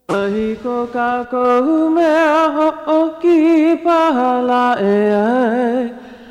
Ahiko kako mea ho'oki pahala e ai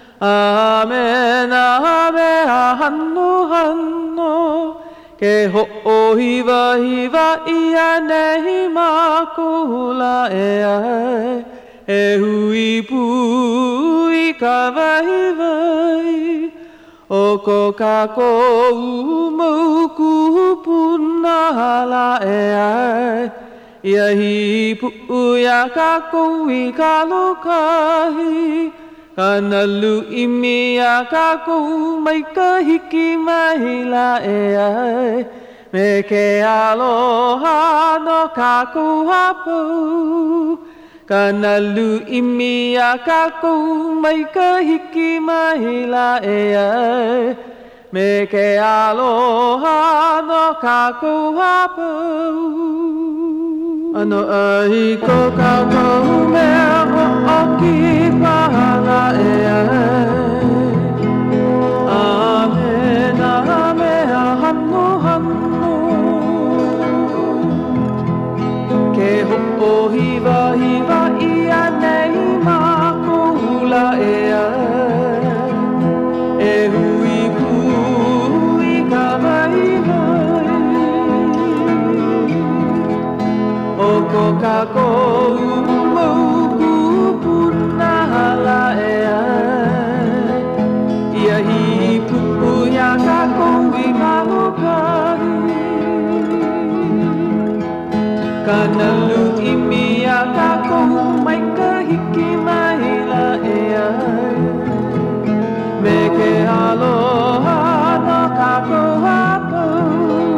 Amena mea hanno hanno Ke ho'ohiwa hiwa ia nehi makula e ai E hui pui ka vai vai O ko kako umauku punala e ai Ia hi pu'uia ka koui ka lokahi Kana lu'i mia ka kou mai ka hiki mahila e ai Me ke aloha no ka kou hapau Kana lu'i mia ka kou mai ka hiki mahila e ai Me ke aloha no ka kou hapau Ano ai ko ka kou mea ho'oki pahala e ai Amena mea hanno hanno Ke ho'ohiwa hiwa ia nei makula e ai E hui pui ka vai vai O ko kako umauku punala e ai Ia hi pu'uia ka koui ka lokahi Kana lu'i mia ka kou mai ka hiki mahila e ai Me ke aloha no ka kou hapau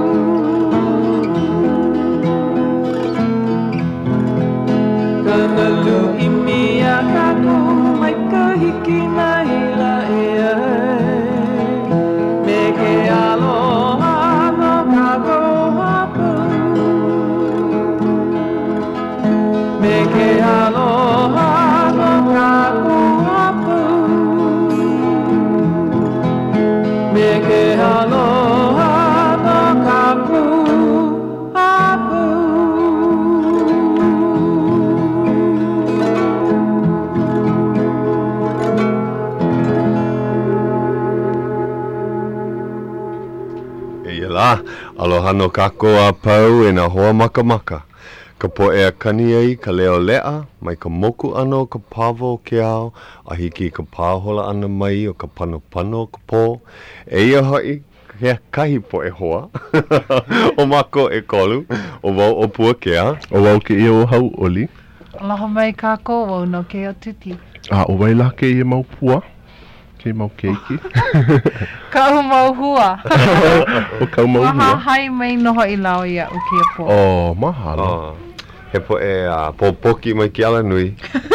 Kana lu'i mia ka kou mai ka hiki mahila e ai Me ke aloha no ka kou hapau Me ke aloha no ka kou hapau Me ke aloha no ka kou hapau La, aloha no kako a pau e na hoa maka maka. Ka po e a kani ai ka leo lea, mai ka moku ano ka pavo ke ao, a hiki ka pāhola ana mai o ka pano pano ka pō. E ia hoi, hea kahi po e hoa. O mako e kolu, o wau o pua ke a. O wau ke ia o hau oli. Aloha mai kako wau no ke o tuti. O waila ke ia mau pua. Ke mau keiki. Kau mau hua. O kau mau hua. Maha hai mai noho i lau ia o kia po. O, mahalo. He po e popoki mai ki ala nui.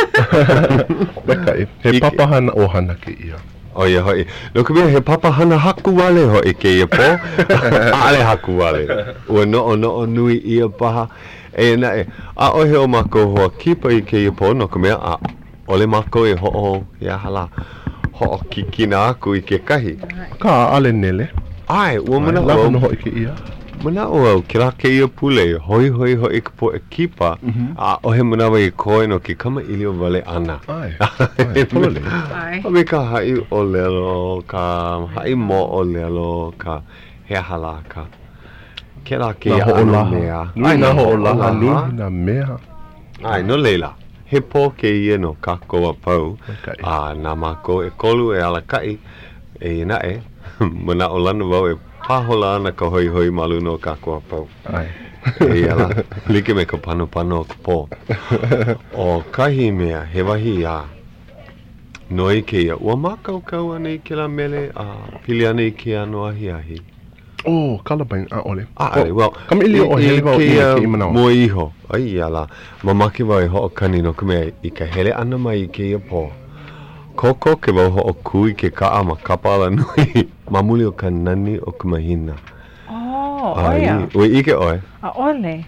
Mekai, he papahana o hana ke ia. O ia hoi. No ka mea he papahana haku wale hoi ke ia po. Ale haku wale. Ua no nui ia paha. E na e. A o he o mako hoa kipa i ke ia po. No ka mea a ole mako e ho'o ia hala. Ho'o kikina aku i ke kahi. Ka ale nele. Ai, ua mana o. Lawa noho i ke ia. Mana o au, kira ke ia pule, hoi ka po e kipa, a o he manawa i koe no ki kama ili o wale ana. Ai, polole. Ai. Hame ka hai o lelo, ka hai mo o lelo, ka hea halaka. Kira ke ia ano mea. Nui na ho o laha, nui na mea. Ai, no leila. He po ke ia no kako a pau. Nā mako e kolu e alakai, e na e, mana o lana wau e pahola ana ka hoi hoi malu no kako a pau. Ai. E ala, like me ka pano o ka pō. O kahi mea, he wahi a noi ke ia, ua makau ana i ke la mele a pili ana i ke ano ahi ahi. Oh, kalabain, ole. Well, kama ili o hele wau i ke imanawa. Mo iho, ai ala, mamaki wau e ho o kani no ka mea i ka hele ana mai i ke ia pō. Koko ke wau ho o kui ke kaa ma kapala nui, mamuli o ka nani o ka mahina. Oh, oia. Ue ike oe? A ole.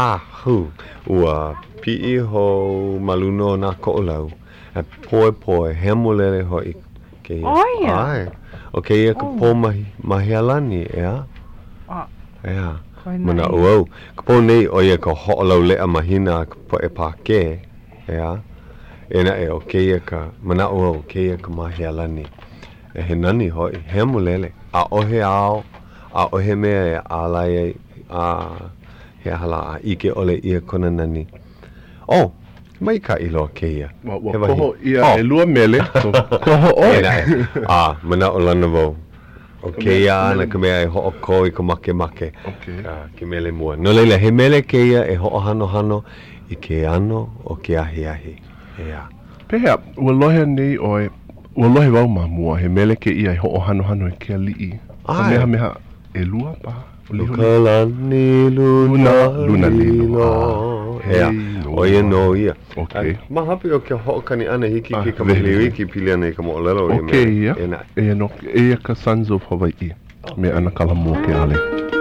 Ua pi'i ho maluno na ko'olau. E poe, hemolele ho i ke ia. Oia. Ai. O ke ia ka pō mahi alani, ea? Ah. Ea. Mana uau. Kapo nei o ia ka ho'olau lea mahina po e pāke. Ea. Ena e o keia ka mana uau keia ka mahia lani. E he nani hoi. He mulele. A ohe ao. A ohe mea e alai a he hala a ike ole ia kona nani. Oh. Mai ka ilo keia. Koho ia e lua mele. Koho oe. Mana o lana vau. O keia na ka mea e ho'o ko I ka make. Ke mele mua. No leila, he mele keia e ho'o hano I ke ano o ke ahi. Ea. Pehea, ua lohe nei oe, ua lohe wau mua, he mele ke ia e ho'o hano e ke ali'i. Ka meha e lua pa. Lukalani luna lilo. Ea, o ia no ia. Mahapi o ke ho'okani ana hiki ki ka mahliwi ki pili ana I ka mo'olelo. Ia. Ea no, ea ka Sons of Hawaii. Me ana kala mua ke ale.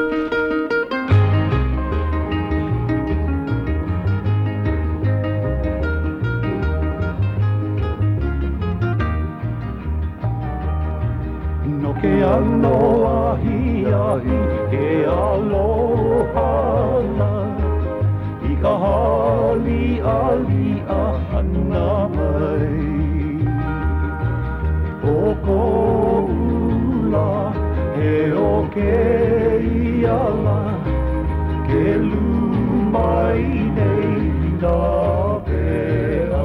No ke ano ahi, ke aloha na I ka hali a hana mai O ko ula he o ke iala Ke lumai nei nā pēa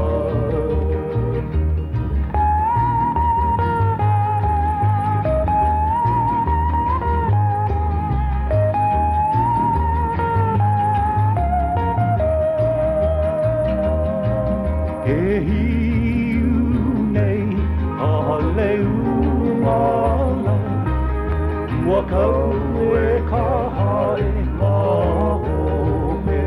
Ke hiu nei a leu mala Mua kau e ka hae mahope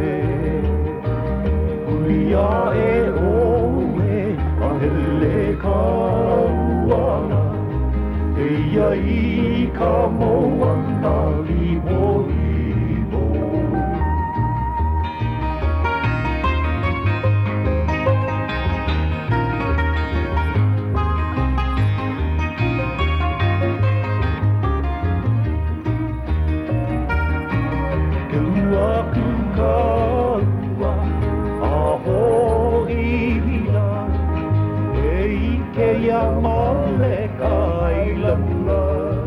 Ulia e oe a hele ka uana E ia I ka moana liho Ia mole kai lana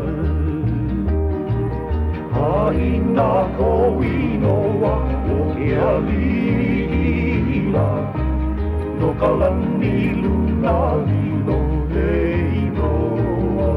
Haina ko inoa o ke alila No ka lani luna lilo e inoa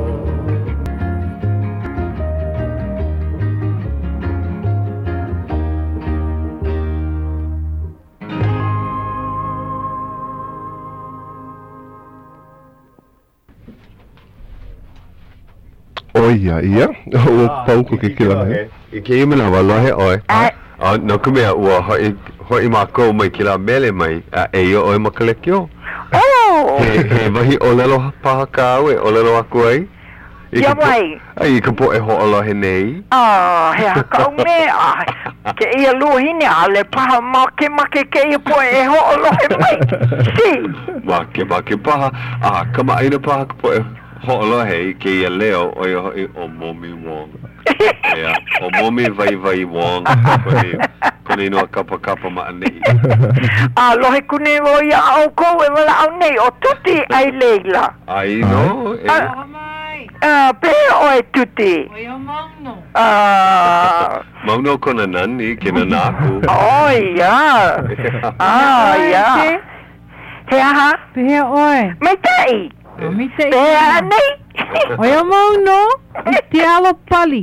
Ia. O pau ko ke kila mai. I ke imana wa lohe oe. No ka mea ua hoi mako mai kila mele mai e io oe makalekio. He wahi o lelo paha ka au e o lelo aku ai. Ia mai. Ai ka po e ho alohe nei. He haka o mea. Ke ia luhine a le paha make ke ia po e ho alohe mai. Si. Make paha. Kama aina paha ka po e ho'olohe ke ia leo o ia hoi o momi wong. Ea, o momi vai wong. Kone inoa kapa ma nei. Lohe kune o ia au kou e wala au nei o tuti ai leila. Ai no? Pe o e tuti. O ia mauno. Mauno kona nani, kena naku. Ia. Ia. He aha? Pehea oe. Mai tai. Pehea nei. O ia mauno. I te alo pali.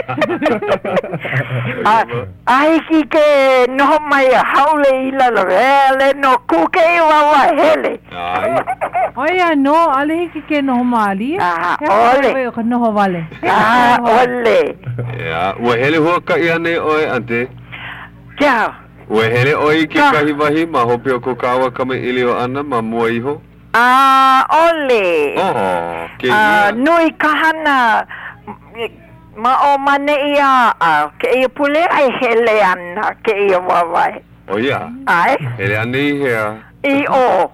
Aiki ke noho mai a haule ila la vele no kuke I wawa hele. O ia no, ale hiki ke noho maali. Ole. O ka noho wale. Ole. Ia, ua hele hua ka ia nei oe, ante? Kia. Ua hele oe ki kahi wahi, ma hopi o ko kawa kame ili o ana, ma mua iho? Ole. Ke ia. Nui kahana ma o mane ia ke ia pule ai hele ana ke ia wawai. O ia? Ai. Hele ane I hea. I o.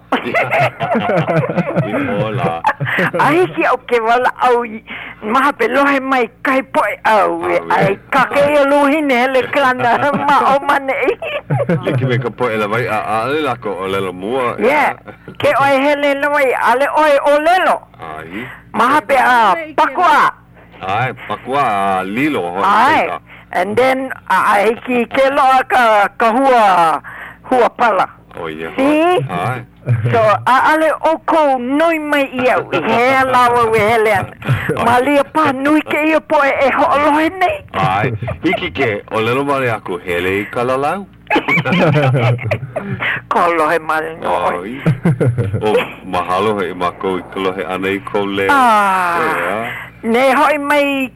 I o la. Ai ki o ke wala au maha pe lohe mai kai poi au. Ai ka ke luhine hele klana ma o mane. Liki me ka po ela vai a ale la ko o lelo mua. Yeah. Ke oi hele la vai ale oi o lelo. Ai. Maha pe a pakua. Ai, pakua lilo ho. Ai. And then ai ki ke loa ka hua pala. Oh yeah. See? Ai. So ale oko noi mai ia he lawa we hele. Malia pa nui ke ia po e ho lohe nei. Ai, hiki ke o lelo mare aku hele I kalalau. Ko lohe male no. Ai. O mahalo he mako I kalohe ana I ko leo. Ne hoi mai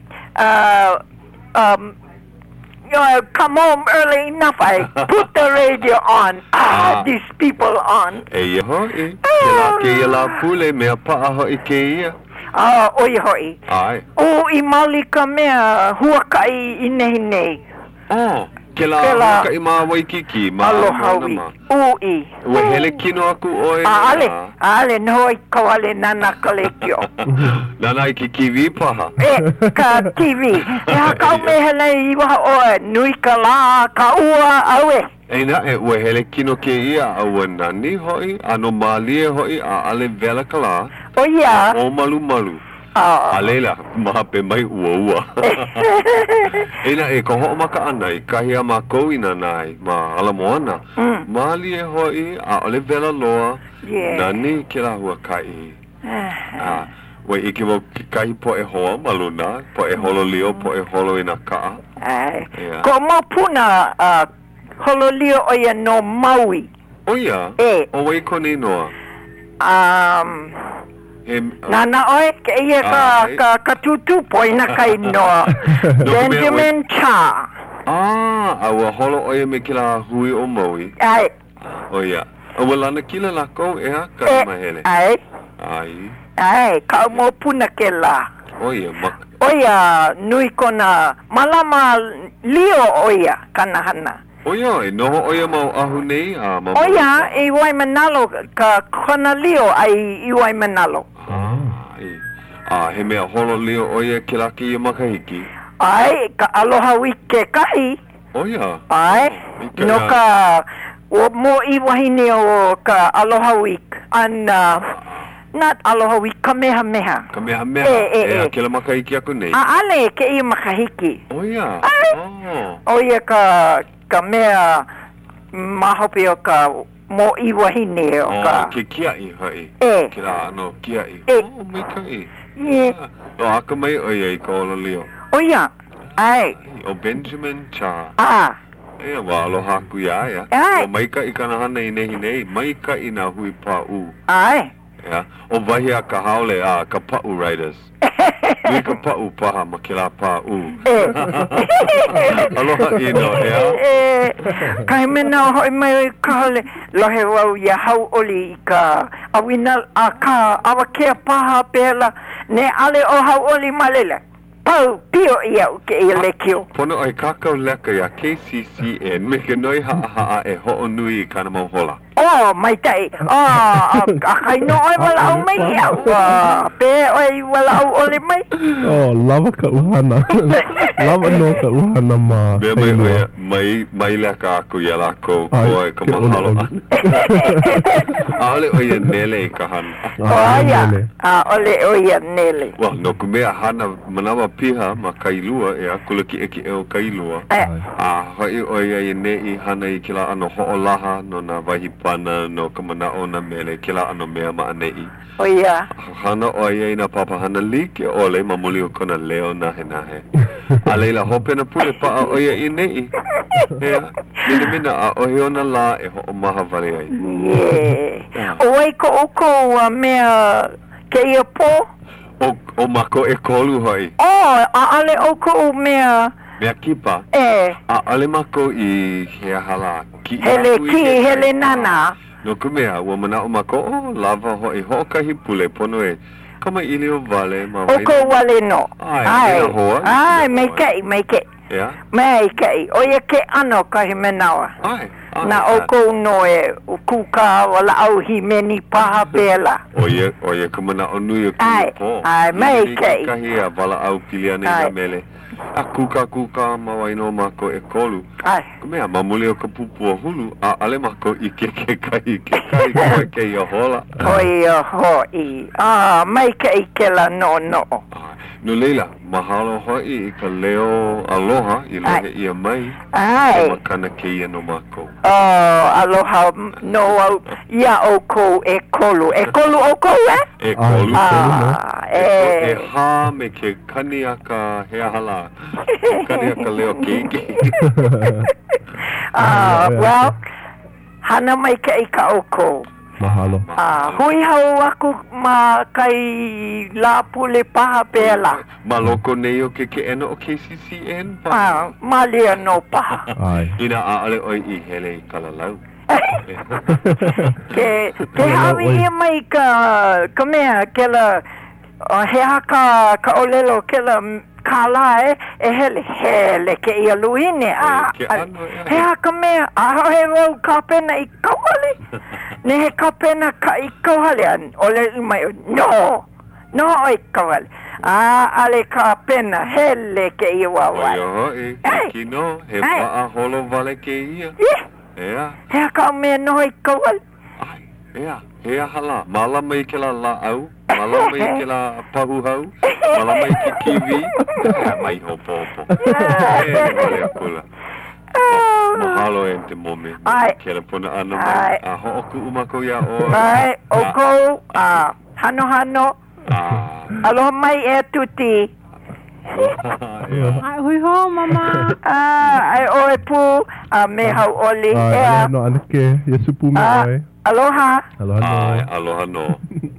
come home early enough. I put the radio on. These people on. E hoi. Ke la pule mea paa hoi ke ia. Oi hoi. Ai. O I mali ka mea huakai I nei nei. Ke la ka I ma waikiki ma Alohawi. Ui. Ue hele kino aku oe. Ale no I kawale nana kalekio. Nana I ki kiwi paha. Ka TV. Ya kau me hele I waha oe. Nui ka la ka ua awe. Eina ue hele kino ke ia aua nani hoi. Ano malie hoi a ale vela ka la. O ia. O malu malu. Alela, maha pe mai ua. Eina ko ho maka ana I kahia ma koina nai ma ala moana. Mali hoi a ole vela loa. Nani ke la hua kai. Wai iki mo kai po e hoa maluna, po e holo lio, po e holo ina kaa. Ko mo puna holo lio o ia no Maui. O ia? O wai koni noa? Nana oi ke ia ka tutu po ina kai noa. Benjamin Cha. Aua holo o ia me kila hui o Maui. Ai. O ia. Aua lana kila lako ea ka mahele. Ai. Ai. Ka mo puna ke la. O ia, Oia, nui kona malama lio oia kanahana. Oia, noho oia mau ahu nei a mama. Oia, I wai manalo ka kona lio ai I wai manalo. He mea holo lio oia ke laki I makahiki. Ai, ka aloha wike kahi. Oia. Ai, no ka o mo I wahine o ka aloha wik. Not aloha wik, kamehameha. Kamehameha. Ke la makahiki aku nei. Ale, ke I makahiki. Oia. Oia ka mea mahopi o ka mo I wahine o ka. Ke kiai hai. Ke la ano kiai. Mai kai. O aka mai oia I ka olo lio. Oia. Ai. O Benjamin Cha. Ea wa aloha aku ia. O maika I kanahana I nehi nei. Maika I na hui pa u. Ai. O vahi a ka haole a ka pa'u riders. Nui ka pa'u paha ma ke la pa'u. Aloha ino, Kai mena hoi mai ka hale lohe wau ia hau oli I ka awina a ka awakea paha pela ne ale o hau oli malela. Pau pio ia ke ia lekio. Pono ai kakau leka ia KCCN me ke noi haa e ho'o nui I kana mau hola. Mai tai. Kai no oi wala au mai ia. Pe oi wala au ole mai. Lava ka uhana. Lava no ka uhana ma. Mai leka aku ia lako koe ka mahalo ana. Ole oia nele I ka hana. Oia. Ole oia nele. Well, no ku mea hana manawa piha ma kailua e akulaki eki eo kailua. Hoi oia I nei hana I kila ano ho'o laha no na wahi pana no ka manao na mele kila ano mea ma anei. Oia. Hana oia I na papa hana like ole ma muli o kona leo nahe nahe. A leila hope na pule pa a oia I nei. Mina a ohe ona la e ho'o maha vale ai. Oi ko oko mea ke ia po? O mako e kolu hoi. A ale oko mea Mea kipa? A ale mako I hea hala. Hele nana. No ku mea, ua mana o mako, lava hoi ho'okahi pule pono e kama ili o vale ma waina. Oko wale no. Ai, mai kei. Yeah? Mai kei. Oia ke ano kahi menawa. Ai. Na oko no e kuka wala au himeni paha pela. Oye kumana onu e kupo. Ai, mai kei. Kahi a wala au piliane na mele. A kuka mawaino mako e kolu. Ai. Kumea mamuli o ka pupu o hulu. A ale mako i ke kai koe ke i a hola. Oi a hoi. Mai kei ke la no. No leila, mahalo hoi I ka leo aloha I lohe I a mai. Ai. Makana ke ia no mako. Aloha no au ia oko e kolu. E kolu oko E kolu. E ha me ke kani aka hea hala. Kani aka leo keiki. Well, hana mai ke I ka oko. Mahalo. Hui hau aku ma kai la pule paha pela. Maloko nei o ke eno o KCCN pa. Ma lea no paha. Ai. Ina aale oi I hele I kalalau. Ke hawi I mai ka mea ke la he haka ka olelo ke la kala e hele ke ia luine he haka mea he wau ka pena I kauhale ne he ka pena ka I kauhale ole I mai no I kauhale ale ka pena hele ke ia wawai kino he paa holo vale ke ia he haka mea no I kauhale Hea hala, malama I ke la au, malama I ke la pahu hau, malama I ke kiwi, mai hopo. Vale akula. Mahalo e te mome, ke la puna ana mai, a ho'oku umako ia o. Ai, oko, hano, aloha mai e tuti. Ai, hui ho, mama. Ai, oe pu, me hau oli. Ai, no anake, yesu pu me oe. Aloha. Aloha no.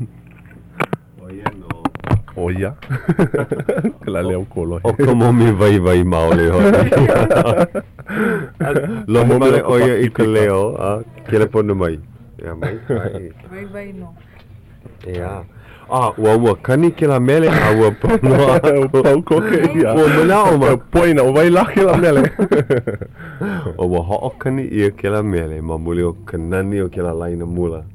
Oia. Kala leo kolo. O ka momi vai maole ho. Lo mole oia I ka leo, ke le ponu mai. Ya mai. Vai no. Ya. Ua kani ke la mele ua pono pau koke ia. Ua mana o ma poina o vai la ke la mele. Ua ho'o kani ia ke la mele ma muli o kanani o ke la laina mua.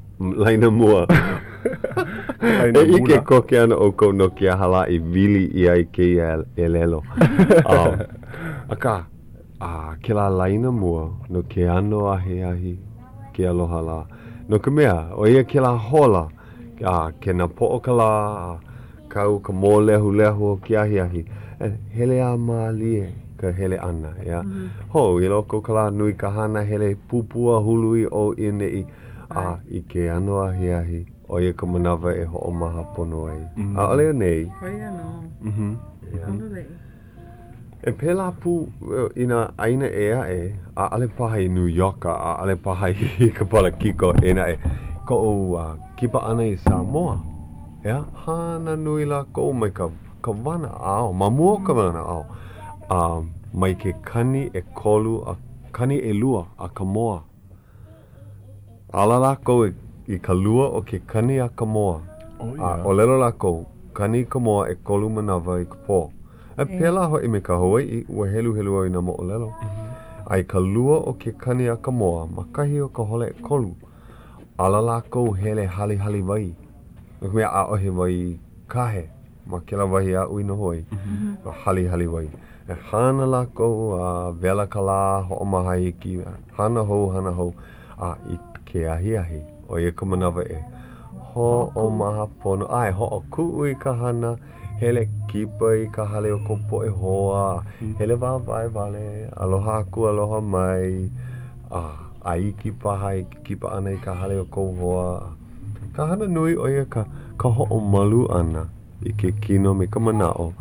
E ike koke ana o kou no kia hala I vili ia I ke e lelo. Aka, ke la laina mua no ke ano ahi ke aloha la. No ka mea, o ia ke la hola. Ke na po'o ka la, kau ka mō lehu o ki ahi. Hele a maalie ka hele ana, ia. Ho, I loko ka la nui ka hana hele pupua hului o inei. I ke ano ahi. O ia ka manawa e ho'o maha pono ai. Ole nei. Hoi anō. E pēlā pū ina aina e, a ale paha I New York, a ale paha I ka pala kiko ina ko kipa ana I Samoa. Hana nui la ko mai ka wana ao, mamua ka wana ao. Mai ke kani e kolu, kani e lua a Kamoa. Ala la ko I ka lua o ke kani a Kamoa. O lelo la ko, kani Kamoa e kolu manawa I ka pō. E pēlā hoi me ka Hawaii, ua helu au I na mo o lelo. Ai ka lua o ke kani a Kamoa, makahi o ka hole e kolu. Ala lako hele hali vai. Nuk mea a ohe vai kahe. Ma ke la wahi a ui no hoi. Hali vai. E hana lako vela ka la ho o mahai ki. Hana hou. I ke ahi. O ia ka manawa e. Ho o maha pono. Ai ho o ku'u I ka hana. Hele kipa I ka hale o kopo e hoa. Hele vai vale. Aloha aku, aloha mai. Ai kipa ana I ka hale o kou hoa. Ka hana nui o ia ka ho'o malu ana I ke kino me ka manao.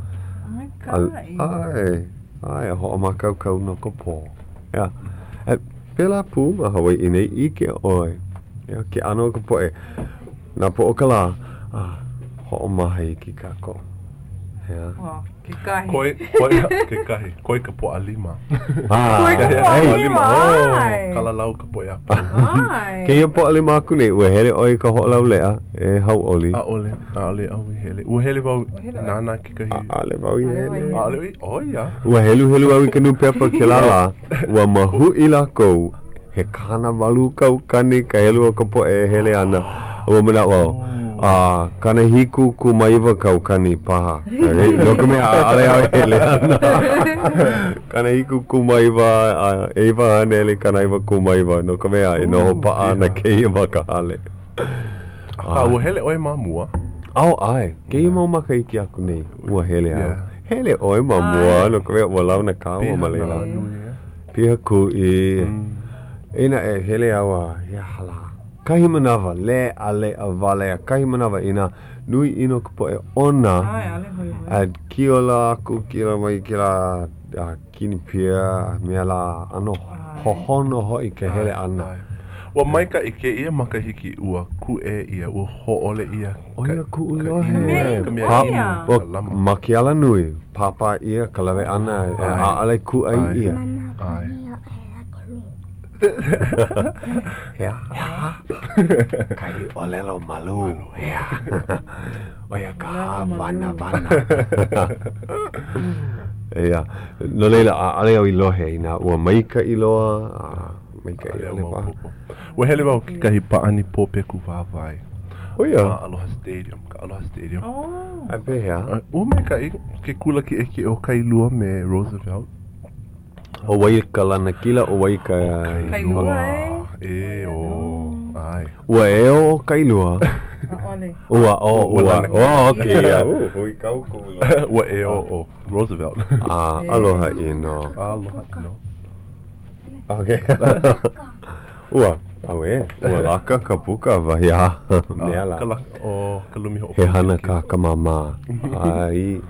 Ai, ho'o makau no ka pō. Ia, pēlā pū ma Hawaii I nei ike oi. Ia, ke ano ka pō nā pō o ka la, ho'o maha I ki kako. Ia. Ke kahi. Ke kahi. Koi ka po alima. Koi ka po alima. Kala lau ka po ia. Ke ia po alima aku nei, ua hele oi ka ho'o lau lea, e hau oli. Ole au I hele. Ua hele wau nana ki kahi. Ale wau I hele. Ale, ia. Ua helu au I ka nu pepa ke la. Ua mahu I la kou, he kana walu kau kani ka helu ka po e hele ana o mana wao kana hiku ku maiva kau kani paha no ka mea ale au hele ana kana hiku ku maiva eva anele kana iva ku maiva no ka mea no pa ana ke maka ale o hele oi mamua au ai ke mo maka iki aku nei ua hele au hele oi mamua no ka mea wala na ka o malela pia ku ina e hele awa ya hala kahi manawa le ale a vale a kahi manawa ina nui ino kupo e ona ad kiola ku kila mai kila kini pia mea la ano hohono hoi ke hele ana wa maika i ke ia makahiki ua ku e ia ua hoole ia oia ku ulohe makiala nui papa ia kalawe ana a ale ku ai ia ya kai olelo malu ya oya ka bana ya no leila ale o ilohe ina ua maika iloa maika iloa wa hele wa kahi paani pope ku vavai oya Aloha Stadium ape ya o me kai ke kula ki eke o kai lua me Roosevelt o wai kalana kila o wai ka Kai lua ai ua e o kailua ua okay ya ui kau ku ua e o Roosevelt aloha ino okay ua awe ua laka ka puka vaya meala kalumi ho he hana ka kamama ai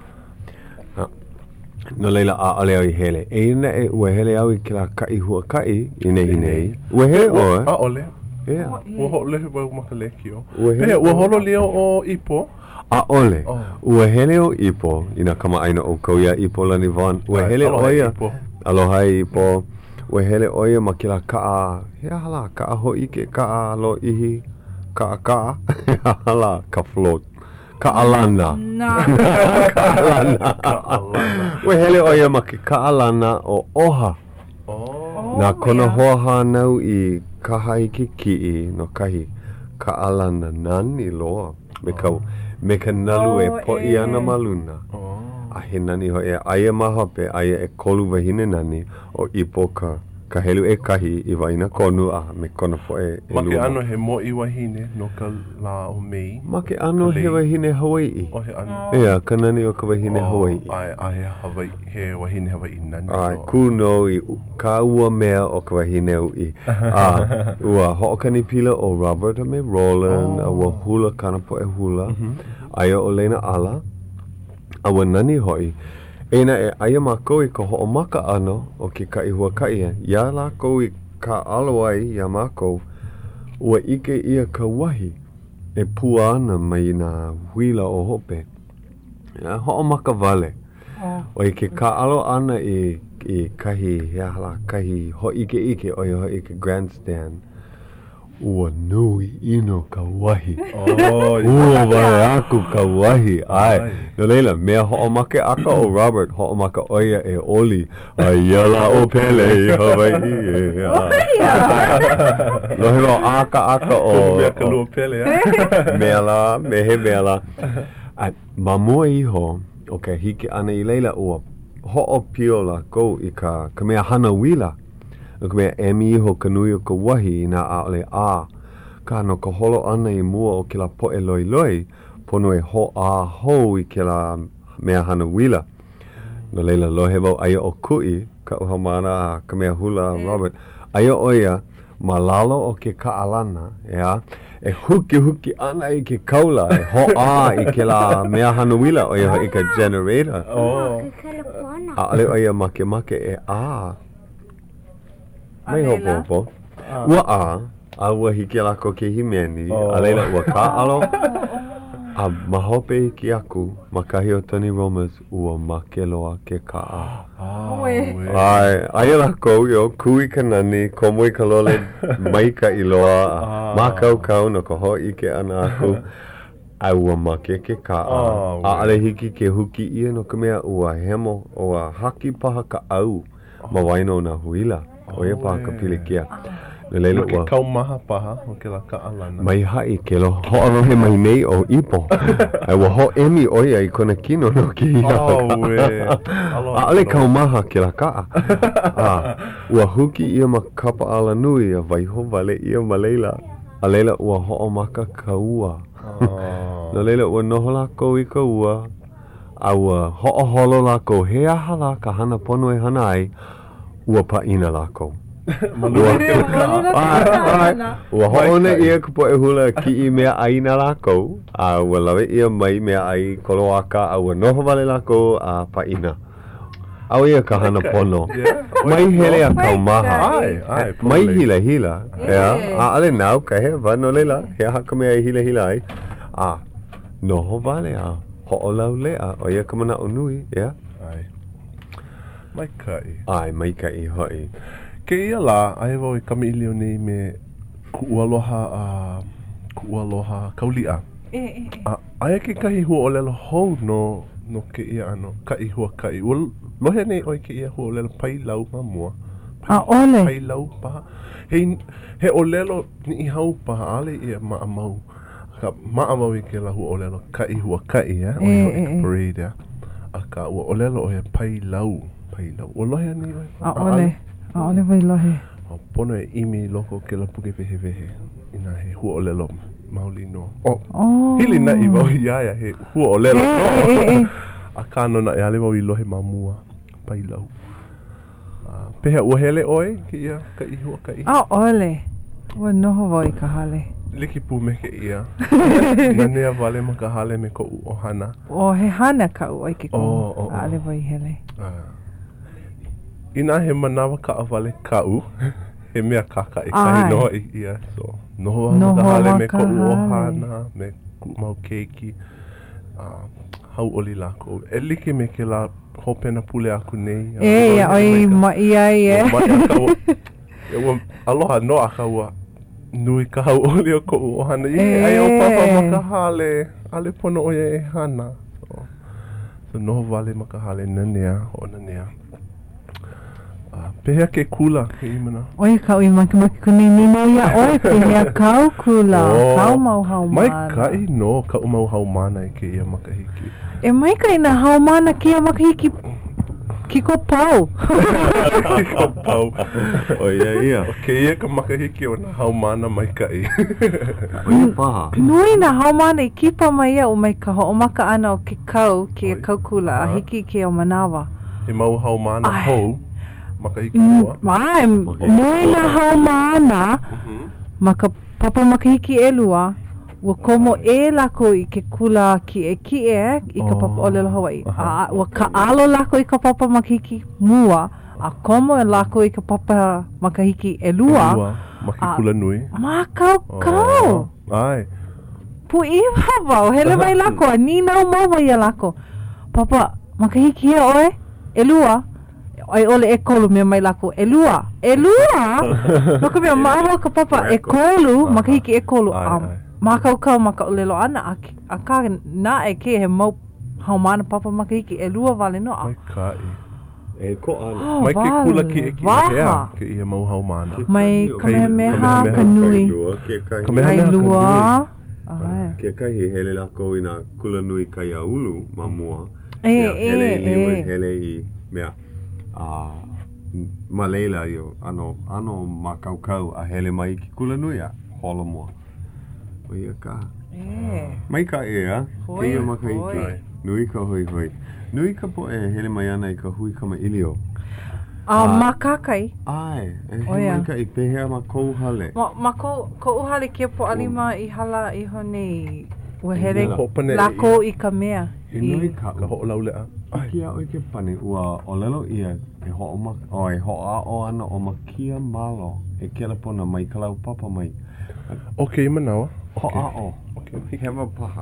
no leila ale au i hele ina e ua hele au i kila kai hua kai inei ua hele o ole ua hole wa makaleki o ua hele ua holo leo o ipo ole ua hele o ipo ina kama aina o kauia ipo lani van ua hele oia aloha ipo ua hele oia ma kila kaa hea hala kaa ho ike kaa lo ihi kaa hala ka float ka alana we hele oia ma ke ka alana o oha na kona hoa nau i kaha i ki ki'i no kahi ka alana nani loa me ka nalu e po'i ana maluna a he nani ho e aia mahape aia e kolu wahine nani o ipo ka helu e kahi i waina konu me kona poe Make ano he mo i wahine no ka la o mei Make ano he wahine Hawaii o he ano ea ka nani o ka wahine Hawaii ai Hawaii he wahine Hawaii nani ai kuno i ka ua mea o ka wahine ui ua ho'okani pila o Robert me Roland a ua hula kana poe hula aia o Lena Ala a ua nani hoi Eina e aia mākou i ka ho'omaka ano o ke kai hua kai ia lākou i ka alawai ia mākou ua ike ia ka wahi e pua ana mai nā huila o hope ia ho'omaka vale o i ke ka alo ana i kahi hala kahi ho ike o i ho ike grandstand ua nui ino ka wahi ua wai aku ka wahi ai no leila mea ho'omake aka o Robert ho'omaka oia e oli a iala o pele i Hawaii no helo aka o mea ka lua pele mehe mea a mamua iho o ka hiki ana i leila ua ho'o piola kou i ka mea hana wila no ka mea emi iho ka nui o ka wahi i nā aole ka no ka holo ana i mua o kila poe loi pono e ho hou i kila mea hana wila no leila lohe wau aia o kui ka uhamana ka mea hula Robert aia oia ma lalo o ke ka alana e huki ana i ke kaula e ho i kila mea hana wila oia i ka generator ale oia make e mai hopo ua a ua hiki lako ke himeni a leila ua ka alo a mahope ki aku makahi o Tony Romas ua makeloa ke ka ai lako yo kui kanani komui ka lole maika iloa makau no ka ho ike ana aku a ua make ke ka a ale hiki ke huki ia no ka mea ua hemo ua haki paha ka au ma waino na huila o e paha ka pilikia Leila Ke kau maha paha o ke la ka alana. Mai hai ke lo ho'o he mai nei o ipo. Ai wa ho emi oi ai kona kino no ki ia. Oh, Ale kau maha ke la ka. Ua huki ia ma kapa ala nui a vai ho vale ia ma Leila. A Leila ua ho'o maka kaua. No Leila ua noho lako i kaua. A ua ho'o holo lako he aha la ka hana pono e hana ai. Ua paina lako. Ua ho'one ia kupo e hula ki i mea aina lako. A ua lawe ia mai mea ai koloaka. A ua noho vale lako a paina. Au ia ka hana pono. Mai hele a kau maha. Mai hila. A ale nau ka he vano Leila. He haka mea i hila ai. Noho vale a ho'o lau lea. O ia ka mana o nui. Mai kai. Ai, mai kai hoi. Ke ia la, ai wau i kami ilio nei me kuualoha kaulia. Ai ke kahi hua o lelo hou no ke ia ano, kai hua kai. Lohe nei oi ke ia hua o lelo pai lau mamua. Ole. Pai lau paha. He o lelo ni i hau paha ale ia maa mau. Ka maa mau i ke la hua o lelo kai hua kai, o i parade, a ka ua o lelo o he pai lau. O lohe nei oi. Ole. Ole vai lohe. O pono e imi loko ke la puke vehe. Ina he hua o lelo maulino. Hili na i wau iaia he hua o lelo. A kano na e ale wau i lohe mamua. Pai lau. Pehea ua hele oi ke ia ka i hua ka i. Ole. Ua noho wau i ka hale. Liki pu me ke ia. Na nea wale ma ka hale me ko u o hana. O he hana ka u oi ke ko. Ale wau i hele. Ina he manawa ka awale kau, he mea kaka e kahi noa i ia. So, noho ka hale me ko u o hana, me ku mau keiki, hau oli lako. E like me ke la hopena pule aku nei. Oi ma ia ia. Aloha no a kaua nui ka hau oli o ko u o hana. Ai o papa ma ka hale, ale pono oia e hana. So noho vale ma ka hale nanea o nanea. Pehea ke kula ke imana. Oi kau i maki kuni nino ia oi pehea kau kula. Kau mau hau mana. Mai kai no kau mau hau mana i ke ia makahiki. E mai kai na hau mana ke ia makahiki ki ko pau. Ki ko pau. O ia. Ke ia ka makahiki o na hau mana mai kai. Oi paha. Nui na hau mana i kipa mai ia o mai ka ho o maka ana o ke kau ke kau kula a hiki ke o manawa. E mau hau mana hou. Makahiki mua? Mai, nui na hau mana, maka papa makahiki e lua, ua komo e lako i ke kula ki e i ka papa o lelo Hawaii. Ua ka alo lako i ka papa makahiki mua, a komo e lako i ka papa makahiki e lua. Maki kula nui? Makau. Ai. Pu iwa wau, hele mai lako, ni nau maua ia lako. Papa makahiki e oe, e lua. Ai ole e kolu mea mai lako, e lua! Noko mea maua ka papa e kolu, makahiki e kolu. Makaukau maka o lelo ana, a ka na e ke he mau haumana papa makahiki e lua vale no. Mai kai. E ko ana. Mai ke kula ki e ki hea, ke i he mau haumana. Mai kamehameha ka nui. Kai lua. Ke kai he hele lako i na kula nui kai a ulu, mamua. Hele i mea. Ma Leila yo ano makaukau a hele mai ki kula nui a hola mua. O ia ka. Mai ka ea, ke ia makahiki. Nui ka hoi. Nui ka po e hele mai ana i ka hui kama ilio. Makakai. Ai, he mai ka i pehea ma kou hale. Ma kou hale kia po alima i hala i hone ua here lako i ka mea. He nui ka ho lau lea. Kia oi ke pane ua o lelo ia e ho'a o ana o makia malo e kia la pona mai kalau papa mai. Okay, manawa. Ho'a o. Okay. Hewa paha.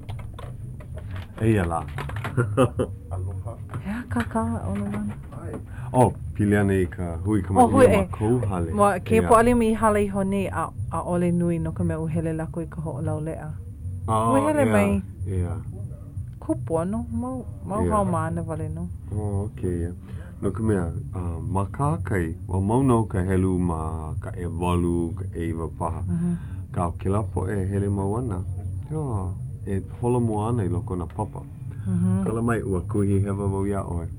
Eia la. Aloha. Hea kaka ono mana. Oh, piliana i ka hui ka mai ma kou hale. Ke po alima i hala i hone a ole nui no ka mea uhele lako i ka ho'o lau lea. Uhele mai. Yeah. Kupo no, mau hau mana vale no. Okay. No ka mea, ma kākai, wa mauna ka helu ma ka e walu, ka e iwa paha. Ka ke lapo e hele mau ana. E hola mua ana I loko na papa. Kala mai ua kuhi hewa wau ia oe.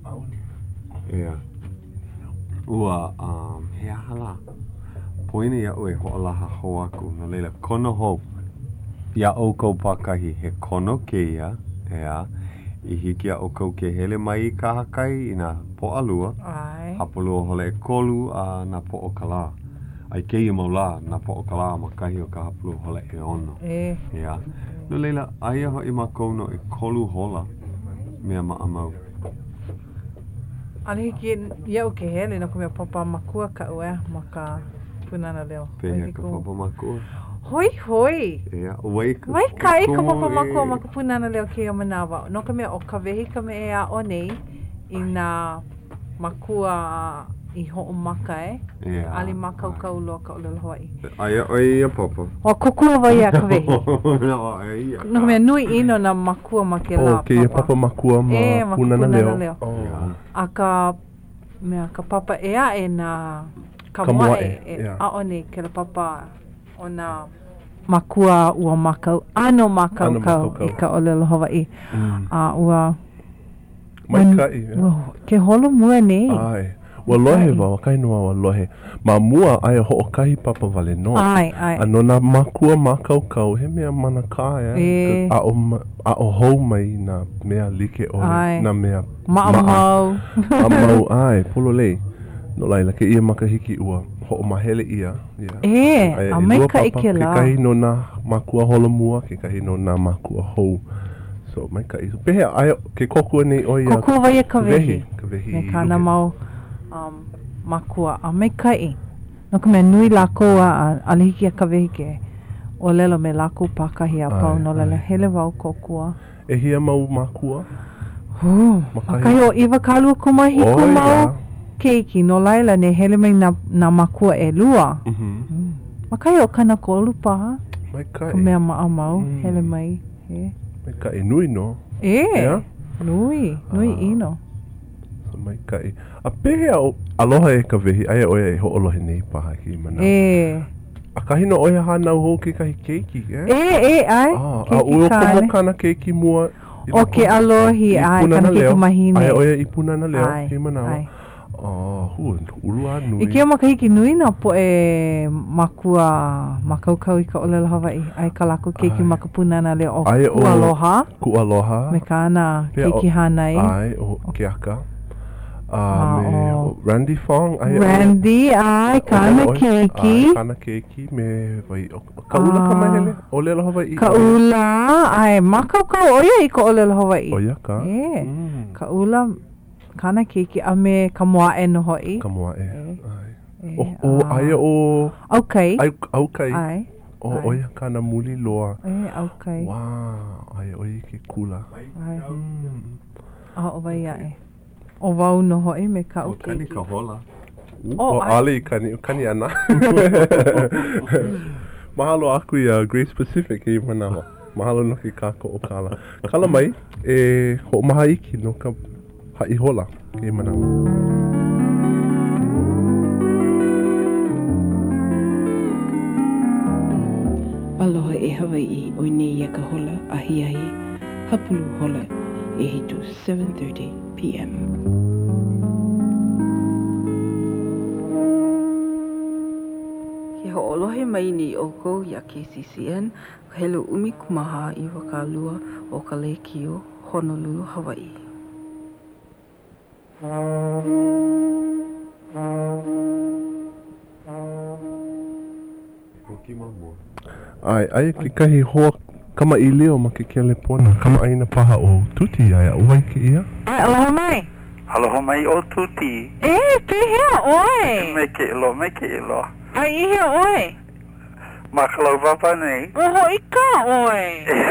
Ua, he ahala. Poina ia oe ho'olaha ho aku. No leila, kono hou. Ia o kou pakahi he kono ke ia. I hiki a o kou ke hele mai I ka hakai I nā po'alua. Hapalua hole e kolu a nā po'okala. Ai keia mau la nā po'okala ma kahi o ka hapalua hole e ono. No leila, aia hoi ma kouno e kolu hola. Mea maa mau. Ani hiki iau ke hele no ka mea papa makua ka ue ma ka punana leo. Pehea ka papa makua. Hoi hoi. Wai kai ka papa makua ma ka punana leo ke o manawa. No ka mea o ka wehi ka mea a o nei I nā makua I ho'o maka Ali maka kau loa ka olelo Hawaii. Aia oi ia papa. O kukua wai a ka wehi. No mea nui ino na makua ma ke la ke ia papa makua ma punana leo. A ka mea ka papa ea na ka moe a o nei ke la papa o nā makua ua makau, ano makau kau I ka olelo Hawaii. A ua Maikai. Ke holo mua nei. Ai. Wa lohe wa kai noa wa lohe. Ma mua ai ho kai papa vale no. Ai. Ano na makua makau kau he mea mana ka A o hou mai na mea like o na mea Maamau. Maamau ai polo lei. No laila ke ia makahiki ua ho mahele ia. A mai ka ike la. Ke kahi no na makua holo mua ke kahi no na makua hou. So mai ka iso. Pehe ai ke kokua nei o ia. Kokua vai ka vehi. Ka vehi. Me kana mau makua a mai kai. No ka mea nui lako a alihiki a ka vehi ke o lelo me lako pakahi a pau no lele hele wau kokua. E hia mau makua? A kai o iwa kalua kumahiku mau keiki no laila ne hele mai na makua e lua. Makai o kana kolu paha. Mai kai. Ka mea maamau hele mai. Mai kai nui no. Nui ino. Mai kai. A pehe au aloha e ka vehi, aia oia e ho'olohe nei paha ki mana. A kahi no oia hanau ho ke kahi keiki, ai. A ui o kana keiki mua. O ke alohi, ai, kana keiki mahine. Aia oia I punana leo, ki manawa. Ulua nui. I kia makahiki nui na po e makua makaukau I ka olelo Hawaii. Ai ka lako keiki makapunana leo o kualoha. Kualoha. Me kana keiki hanai. Ai, o ke aka. Me Randy Fong. Randy, ai, kana keiki. Kana keiki me vai kaula ka mahele. Olelo Hawaii. Kaula, ai, makaukau oia I ka olelo Hawaii. Oia ka. Kaula. Kana keiki a me ka moae no hoi. Ka moae, ai. Aia o... Aukai. Aukai. Ai. Oia kana muli loa. Aukai. Wow, aia oia ke kula. Ai. O vai ae. O wau no hoi me ka aukeiki. O kani ka hola. O ali kani ana. Mahalo aku I Grace Pacific I manawa. Mahalo no ki kako o kala. Kala mai, ho maha iki no ka... Ha'i hola, ke manawa. Aloha e Hawaii o nei ia ka hola ahi hapulu hola e hitu 7:30 p.m. Ke ho'olohe mai ni oko ia KCCN hele umi kumaha I wakalua o ka leikio Honolulu, Hawaii. Ai ke kahi hoa kama I leo ma ke kele pona kama aina paha o tuti ai uai ke ia. Ai aloha mai. Aloha mai o tuti. Pehea oi. Me ke ilo. Ai ihe oi. Ma kalau papa nei. Oho ika oi.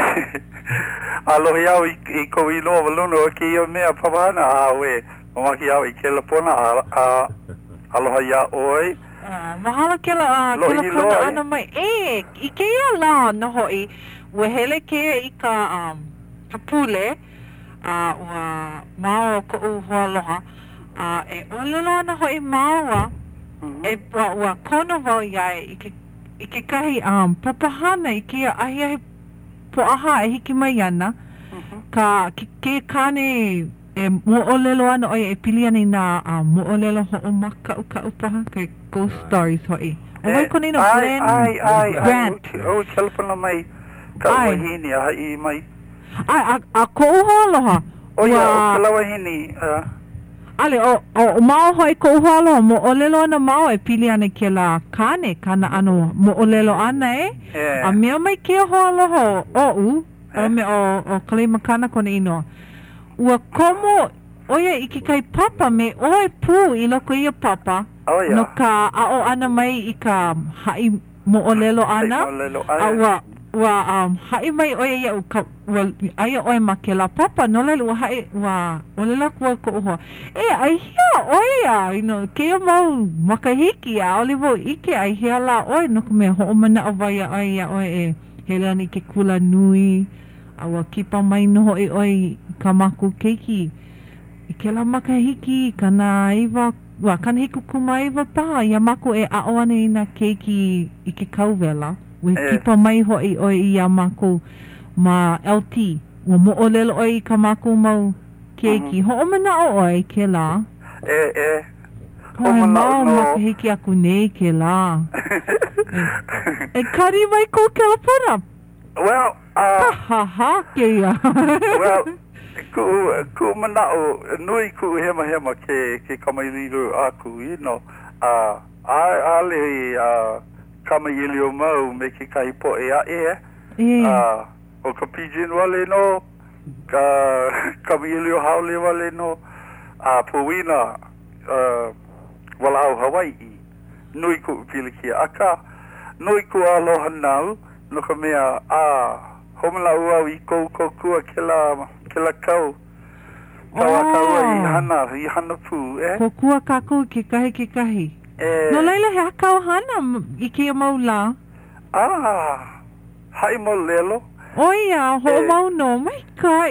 Aloha iau I ko ilo walono o ke ia mea papana a we. Mamaki au I kele pona aloha ia oi. Mahalo kela kona ana mai. I ke ia la no hoi. Ua hele ke I ka pule. Ua mao ko u hoa loha. E olelo ana hoi maua. E wa kono wau iai i ke kahi papahana i ke ahi poaha e hiki mai ana. Ka ke kane e mo'olelo ana oi e pili ana i nā mo'olelo ho'o maka uka upaha ke Ghost Stories hoi. O wai kone no Grant. O telefona mai ka wahini a hai mai. A ko uho aloha. O ia, o ka lawahini. Ale, o mao hoi ko uho aloha, mo'olelo ana mao e pili ana ke la kane, kana ano mo'olelo ana e. A mea mai ke ho aloha o me o Kalimakana kone inoa. Ua komo oia i ke kai papa me oe pū i loko ia papa. No ka ao ana mai i ka hai mo'olelo ana. Ua hai mai oia iau ka aia oe ma ke la papa no lele ua hai ua olela kua ko uho. Ai hia oia, kea mau makahiki a olivo ike ai hia la oe no ka mea ho o mana o vai a oe e hele ani ke kula nui. Awa kipa mai noho e oi ka maku keiki. I ke la makahiki kana iwa, kana hiku kuma iwa paha. Ia maku e ao ana i na keiki i ke kauwela. We kipa mai ho e oi i a maku ma LT. Wa mo'olelo oi i ka maku mau keiki. Ho o mana o oi ke la. Kai mau makahiki aku nei ke la. E kari mai ko ke la para. Well, well, ku manao nui ku hema ke kamailiru aku, ale kamailio mau me ke kai po e o ka pijin wale no, ka kamailio haole wale no, puwina wala au Hawaii, nui ku piliki aka, nui ku aloha nau, no ka mea homala ua i kou kua ke la kau. Tawa kaua i hana pū, Ko kua kakou ke kahi. No leila he akau hana i ke mau la? Hai mo lelo. Oia, ho mau no, mai kai.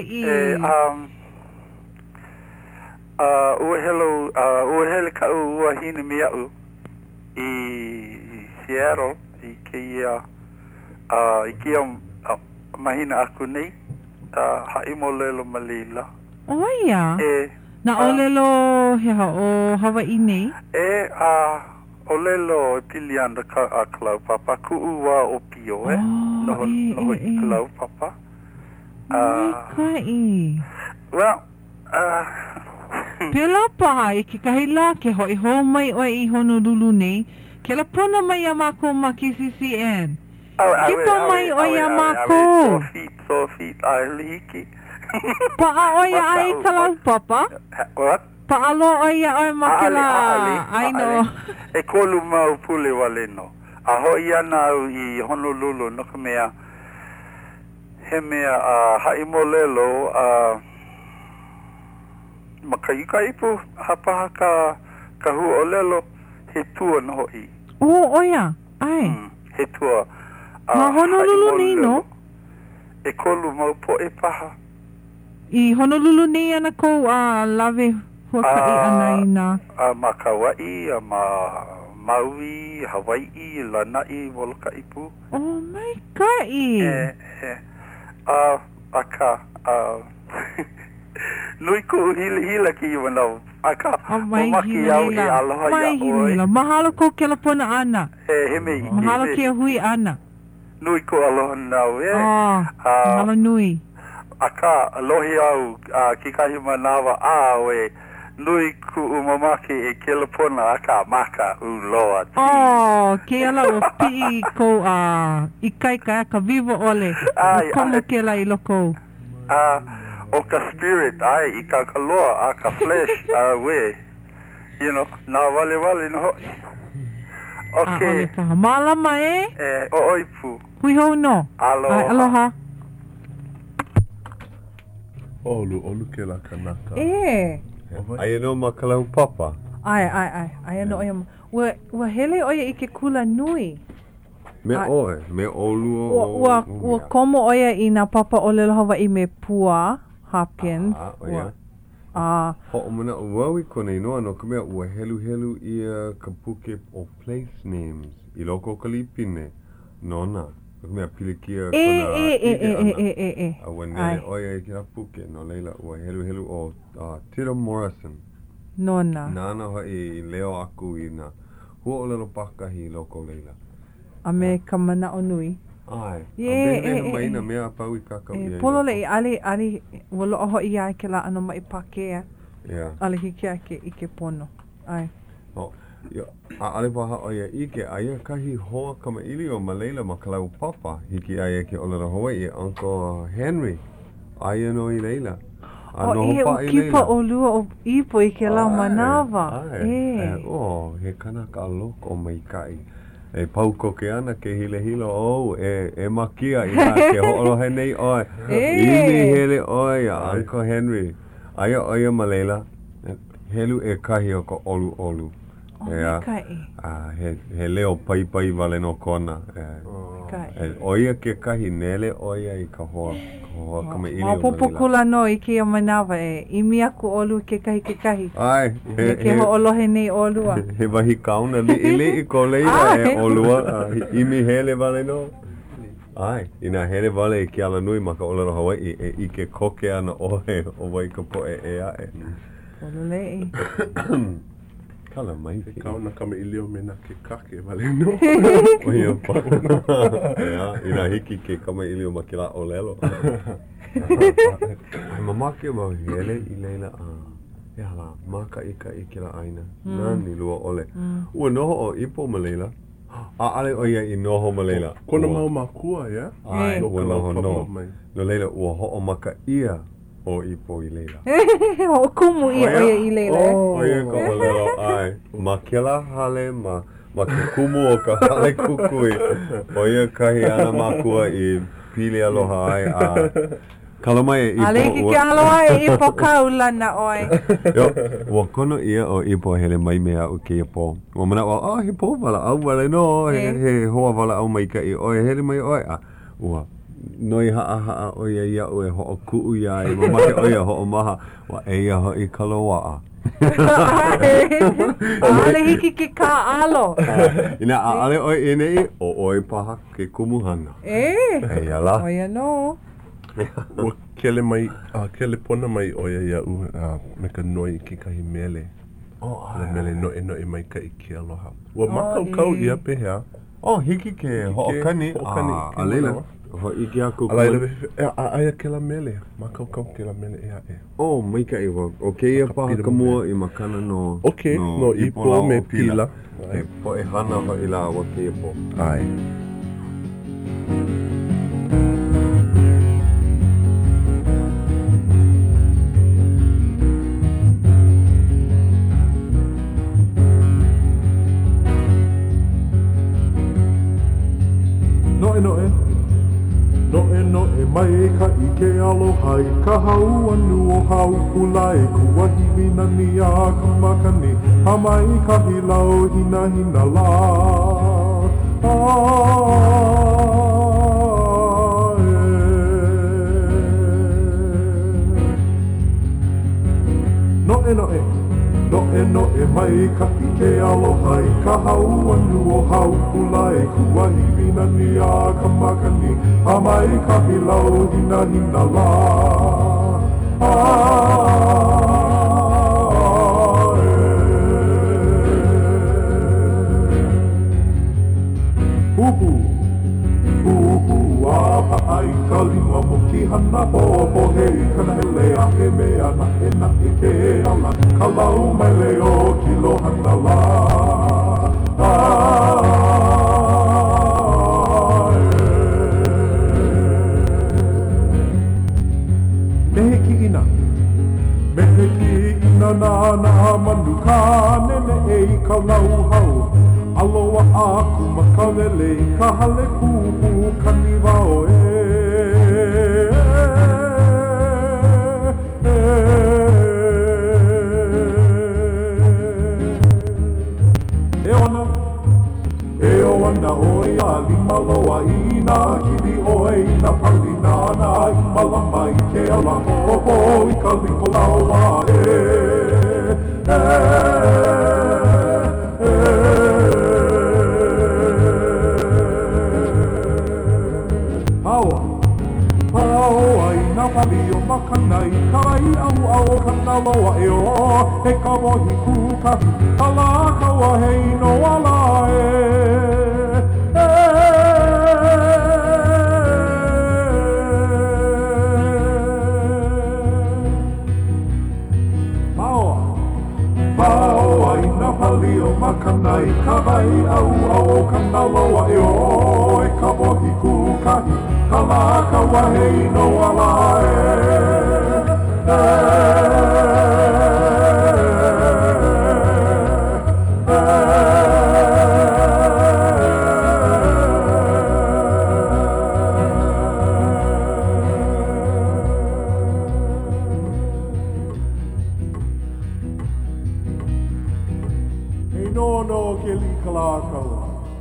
Ua hele ka ua hini mi au i Seattle, i ke ia i kia mahina aku nei hai mo lelo malila. Oia. Na o lelo he o Hawaii nei? O lelo pili anda ka Klau Papa ku ua o pio noho i Klau Papa. Kai. Well, Pela paha i ke kahila ke hoi ho mai oi i Honolulu nei. Ke la pona mai a mako ma KCCN. Kipa mai o ia mako. 4 feet, ai lihiki. Paa o ia ai Klau Papa? What? Paa lo o ia ai makela. Ai no. E kolu mau pule wale no. A hoi ana au i Honolulu no ka mea. He mea hai mo lelo makaika ipu hapaha ka hu o lelo he tua no hoi. Oia, ai. He tua. Ma Honolulu ni no? E kolu mau po e paha. I Honolulu ni ana ko lave huakai ana ina. Ma Kauai, ma Maui, Hawaii, Lanai, Moloka ipu. Oh my kai. Aka, nui ku hila ki iwa nau. Aka, mamaki au i aloha ia oi. Mahalo ko ke la pona ana. He mei. Mahalo ke hui ana. Nui ko aloha nau, mahalo nui. Aka, alohi au ki kahi manawa we nui ku umamaki e ke la pona aka maka u loa. Ke ala o pi ko ikai ka ka vivo ole. Komo ke la i loko. O ka spirit, i ka kaloa, ka flesh, we. Na wale no. Okay. Malama o oipu. Hui hou no. Aloha. Aloha. Olu ke la kanaka. Ai no ma Klau Papa. Ai no ia. Ua hele oia i ke kula nui. Me olu o. Ua komo oia i na papa o lelo Hawaii me Pua Hopkins. Ho mana uawi kone inoa no ka mea ua helu ia ka puke o place names I loko o Kalipine. Nona. Ka mea pilikia kona ide ana. A wanele oia I kira puke. No leila ua helu o Tita Morrison. Nona. Nana hoi leo aku I na hua o lelo pakahi loko leila. A me ka mana o nui. Ai. A bene maina mea pau I kakau ia. Polo le ali walo o hoi ia ke la ano mai pakea. Yeah. Ale hiki ake I ke pono. Ai. A ale waha o ia ike aia kahi hoa kama ili o Malayla ma kalau papa hiki aia ke olera Hawaii Uncle Henry. Aia no I leila. O e o kipa o lua o ipo I ke lau manawa. He kanaka loko mai kai. E pau koke ana ke hilo e makia I ha ke ho'olo he nei oi. Ini hele oi Uncle Henry. Aia oia Malayla. Helu e kahi o ka olu. He leo pai wale no kona. Oia ke kahi nele oia I ka hoa kama ili o Malayla. Mapopokula no I ke o manawa imi aku olu ke kahi. Ai. Ke ho'olohe nei olua. He wahi kauna li I ko leila e olua. Imi hele wale no. Ai, ina hele wale I ke ala nui maka olero Hawaii I ke koke ana ohe o wai ka poe e ae. Ololei. Kala mai. He kauna kama ilio mena ke kake wale no. Oia pa. Ina hiki ke kama ilio ma ke la o lelo. Ai mamake ma hele I leila e hala maka ika I ke la aina. Nani lua ole. Ua noho o ipo ma leila. Ale oia I noho ma leila. Kona mau makua, ya? Ai, ua noho no. No leila ua ho'o maka ia o ipo I leila. O kumu ia oia I leila. Oia ko ma lelo, ai. Ma ke la hale, ma ke kumu o ka hale kukui. Oia kahi ana makua I pili aloha ai Kalamai ipo. Ale ki ke aloha ipo kaulana oi. Ua kono ia o ipo hele mai mea o ke ipo. Ua mana o, he po wala au wale no, he hoa wala au mai ka I oi, hele mai oi. Ua, noi haa oia ia ue ho o kuu ia I mamake oia ho o maha. Ua eia ho I kaloa Ale hiki ke ka alo. Ina ale oi inei o oi paha ke kumuhana. Eia la. Oia no. Ua kele mai, kele pona mai oia ia me ka noi ki kahi mele. Le mele no mai ka I ke aloha. Ua makau ia pehea. Hiki ke ho'okani. A leila. Ho iki aku. Aia ke la mele. Makau ke la mele ea e. Mai ka I o ke ia paha ka mua I makana no. No ipo me pila. Po e hana ho I la wa ke ipo. Ai. Noe mai ka I ke aloha I ka hau anu o hau kula e kuahi minani a ka makani ha mai ka hilau hina la Noe mai ka I ke aloha I ka hau anu o hau kula e kuahi minani a ka makani ha mai ka hilau hina la Ai ka lima mo ki hana popo hei kana hele a he mea na e ke ala ka lau mai leo ki lo hana la Mehe ki ina na manu ka nene e ka lau hau Aloha aku makalele ka hale kupu kaniwao E ona o ia lima loa i nā kiri oe i nā pali nāna i malama i ke ala Popo i ka liko laua Paoa i nā pali o makana i karai au kana loa e o he ka mohi kukahi ka la kaua hei no ala Paoa i nā pali o makana i karai au kana loa e o he ka mohi kukahi ka la kaua hei no ala no ke li kala kaua.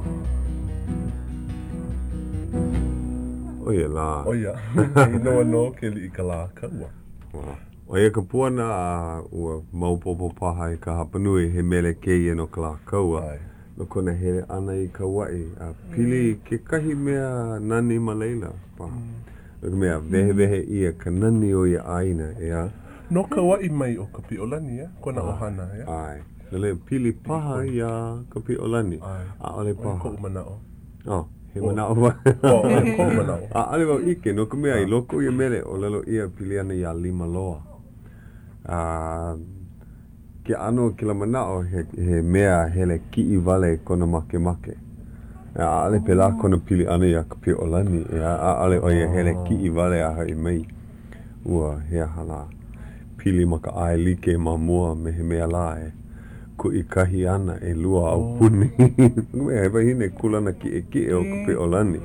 Oia la. Oia, no ke li kala kaua. Oia ka puana ua maupopo paha i ka hapanui he mele kei no kala kaua. No kona here ana i ka wai. Pili ke kahi mea nani ma leila paha. No ka mea vehe ia ka nani o ia aina ea. No ka wai mai o ka piolani ia, kona ohana ia. Ai. Nale pili paha ia ka piolani. A ole paha. Ko umanao. Oh. He manao wa. Ko umanao. A ale wau ike no ka mea i loko ia mele o lelo ia pili ana ia 5 loa. Ke ano ki la manao he mea hele ki I vale kona make. A ale pela kona pili ana ia ka piolani. A ale o ia hele ki I vale a hai mai. Ua hea hala. Pili maka ai like ma mua me he mea la Ko I kahi ana e lua au puni. Mea hewa hine kulana ki e o kupe o lani.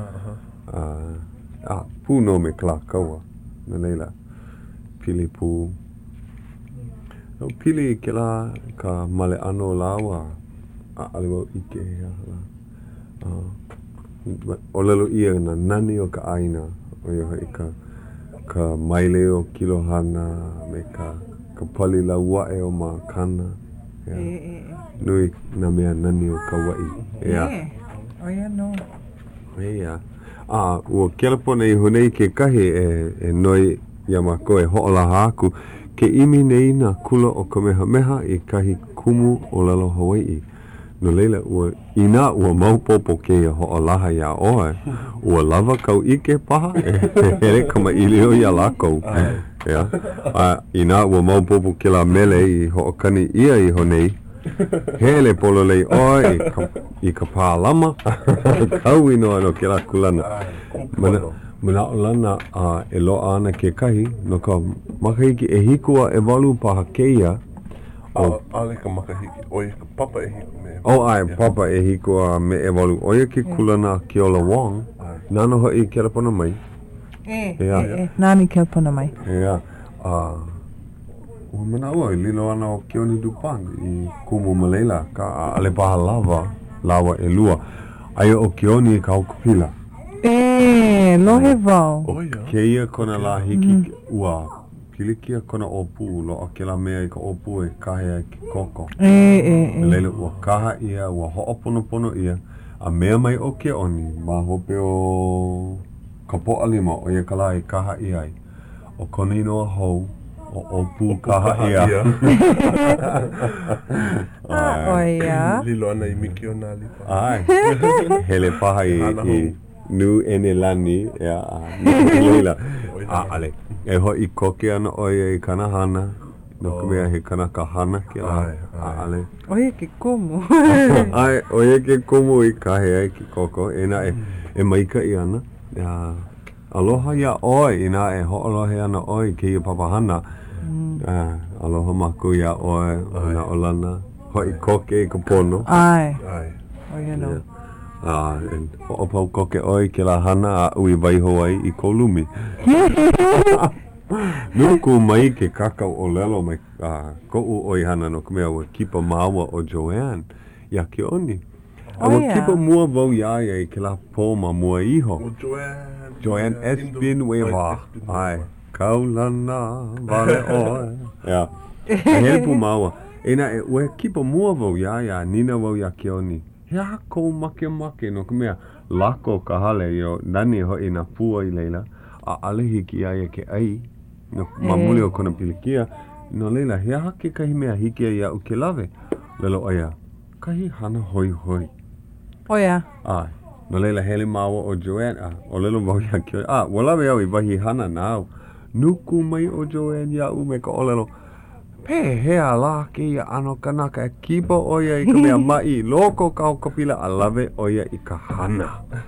Puno me kla kaua. Na leila. Pili pu. No pili ke la ka male ano lawa. Aliwa ike hea hala. O lelo ia na nani o ka aina. O iho I ka maile o kilohana me ka pali la wae o ma kana. Nui na mea nani o ka wai. Oia no. Ea. Ua kelapona I honei ke kahi e noi ia mako e ho'olaha aku. Ke imi nei na kula o ka meha I kahi kumu o lalo Hawaii. No leila ina ua maupopo ke ia ho'olaha ia oe. Ua lava kau ike paha e here kama ilio ia lakou. Ina ua maupopo ke la mele I ho'okani ia I honei. Hele polo lei oe I ka pālama. Kau ino ano ke la kulana. Mana o lana e loa ana ke kahi. No ka makahiki e hikua e walu paha keia. Ale ka makahiki. Oia ka papa e hiku me. Ai, papa e hikua me e walu. Oia ke kulana ki ola wang. Nano hoi ke rapona mai. Nani ke rapona mai. Ua mana ua I lilo ana o Keoni Dupang I kumu Malela ka ale paha lawa e lua. Aia o Keoni ka hokupila. Lohe vau. Ke ia kona la hiki ua pilikia kona opu lo o ke la mea I ka opu e kahea ki koko. Leila ua kaha ia, ua ho'oponopono ia. A mea mai o Keoni ma hope o ka po'a 5 o ia ka la I kaha ia ai. O kona inoa hou. O opu kaha ia. Oia. Lilo ana I miki o nā lipa. Ai. Hele paha I nu ene lani. Leila. Ale. E ho I koke ana oia I kanahana. No ka mea he kanaka hana ki ala. Ale. Oia ke komo. Ai. Oia ke komo I kahe ai ki koko. Ena e maika I ana. Aloha ia oi ina e ho'olohe ana oi ke ia papahana. Aloha maku ia oi na olana. Hoi koke I ka pono. Ai. Oia no. Ho'opau koke oi ke la hana a ui waiho ai I kolumi. Nuku mai ke kakau o lelo mai ko'u oi hana no kumea ua kipa maua o Joanne. Ia Keoni. Awa kipa mua vau ia I ke la po ma mua iho. Joanne Espin Wewa. Ai. Kaulana vale oe. Ja. Helpu maua. Ena ue kipa mua vau ia nina vau ia keoni. Hea ko make no kumea lako ka hale yo nani ho ina pua I leila. A ale hiki ia ke ai. No mamuli o kona pilikia. No leila hea hake kahi mea hiki ia u ke lave. Lelo aia. Kahi hana hoi. Oia. Ai. No leila hele maua o Joanne. O lelo vau ia ke. Walawe au I wahi hana nao. Nuku mai o Joanne ia u me ka o lelo. Pe hea la ke ia ano kanaka e kipa oia I ka mea mai loko kau kapila a lave oia I ka hana.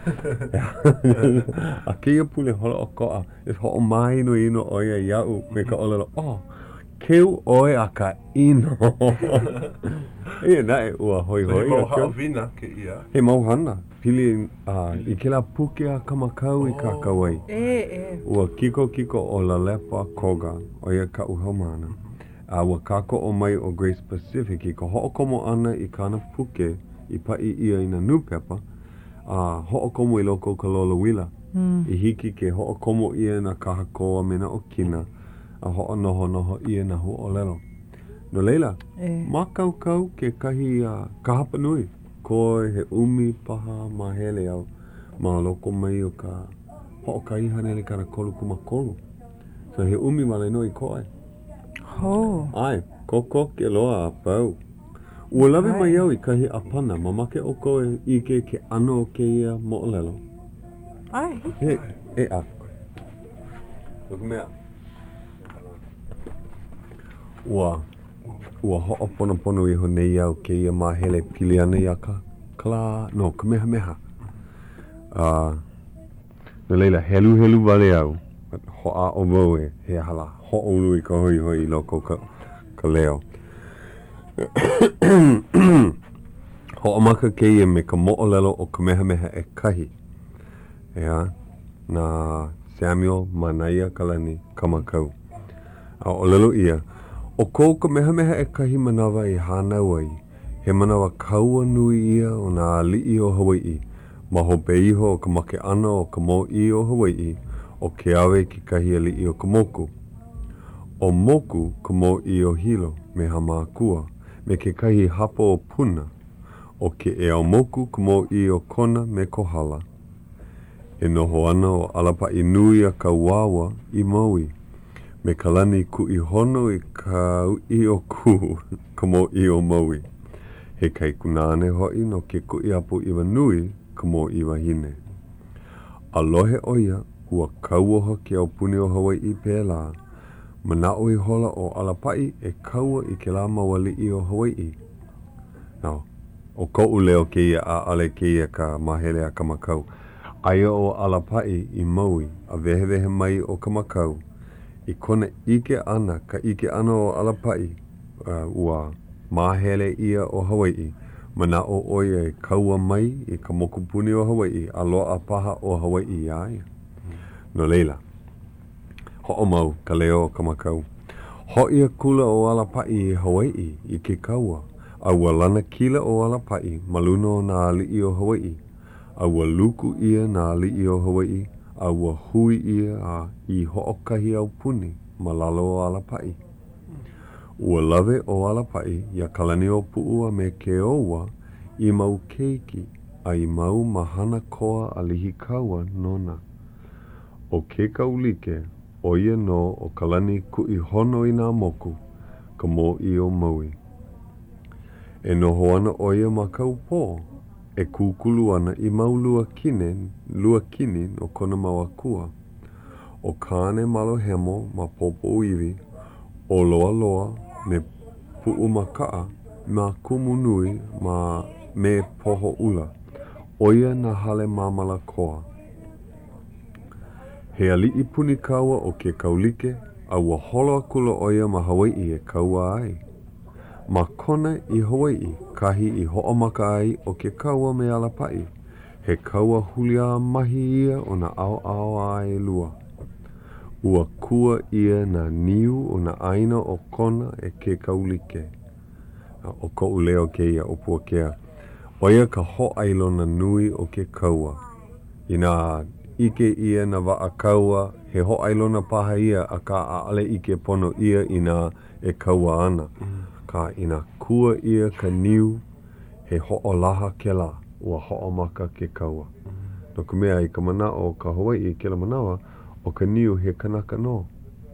A ke ia pule hola o koa e ho o mai no ino oia ia u me ka o lelo. Keu oe a ka ino. Ia nae ua hoi. He mau haawina ke ia. He mau hana. Pili I ke la puke a kamakau I ka kawai. Ua kiko o la lepa koga o ia ka uhaumana. Ua kako o mai o Grace Pacific I ka ho'okomo ana I kana puke I pai ia I na nupepa. Ho'okomo I loko ka lola wila. I hiki ke ho'okomo ia na kahakoa mena o kina. A ho'o noho ia na ho'olelo. No leila, makaukau ke kahi kahapa nui. Koe he umi paha mahele au. Ma loko mai o ka ho'o kai hanele kana kolu kumakolu. So he umi male no I koe. Ai, koko ke loa a pau. Ua lawe mai au I kahi apana, mamake o koe I ke ano o ke ia mo'olelo. Ai. A. Look mea. Ua ho'o pono I ho nei au ke ia mahele pili ana I a ka kamehameha. No leila, helu vale au. Ho'a o vau he hala. Ho'o ulu I ka hoi I loko ka leo. Ho'o maka ke ia me ka mo'olelo o kamehameha e kahi. Ea, na Samuel Manaia Kalani Kamakau. O lelo ia. O kou kamehameha e kahi manawa I hana wai. He manawa kaua nui ia o na ali'i o Hawaii. Ma hope iho o ka make ana o ka mo'i o Hawaii. O ke awe ki kahi ali'i o ka moku. O moku ka mo'i o hilo me hamakua. Me ke kahi hapo o puna. O ke o moku ka mo'i o kona me kohala. E noho ana o alapa'i nui a ka wawa I maui. Me kalani ku I hono I ka ui o ku ka mo'i o maui. He kai kunane hoi no ke ku I apu iwa nui ka mo'i wahine. Alohe oia ua kaua hoki au puni o Hawaii pēlā. Manao I hola o alapa'i e kaua I ke la mawali'i o Hawaii. Now, o ko'u leo ke ia a ale ke ia ka mahele a kamakau. Aia o alapa'i I maui a vehevehe mai o kamakau. I kona ike ana, ka ike ana o alapa'i ua mahele ia o Hawaii. Manao oia e kaua mai I ka mokupuni o Hawaii a loa paha o Hawaii aia. No leila. Ho'o mau ka leo o kamakau. Ho'ia kula o alapa'i I Hawaii I ke kaua. A ua lana kila o alapa'i maluna o na ali'i o Hawaii. A ua luku ia na ali'i o Hawaii. A ua hui ia I ho'okahi au puni malalo o alapa'i. Ua lawe o alapa'i ia kalani o pu'ua me ke oua I mau keiki a I mau mahana koa alihi kaua nona. O ke kaulike o ia no o kalani ku I hono I nā moku ka mo'i o maui. E noho ana o ia ma kau pō e kukulu ana I mau lua kini no kona mawakua. O kāne malo hemo ma popo uiwi, o loa me pu'u makaa ma kumu nui ma me poho ula. Oia na hale mamala koa. He ali'i puni kaua o ke kaulike, a ua holo akula oia ma Hawaii e kaua ai. Ma kona I Hawaii, kahi I ho'omaka ai o ke kaua me alapa'i. He kaua hulia mahi ia o na ao ai lua. Ua kua ia na niu o na aina o kona e ke kaulike. O ko'u leo ke ia o puakea. Oia ka ho'ailona nui o ke kaua. Ina ike ia na wa a kaua, he ho'ailona paha ia a ka aale ike pono ia ina e kaua ana. Ka ina kua ia ka niu, he ho'olaha ke la, ua ho'omaka ke kaua. No ka mea i ka mana o ka Hawaii ke la manawa, o ka niu he kanaka no.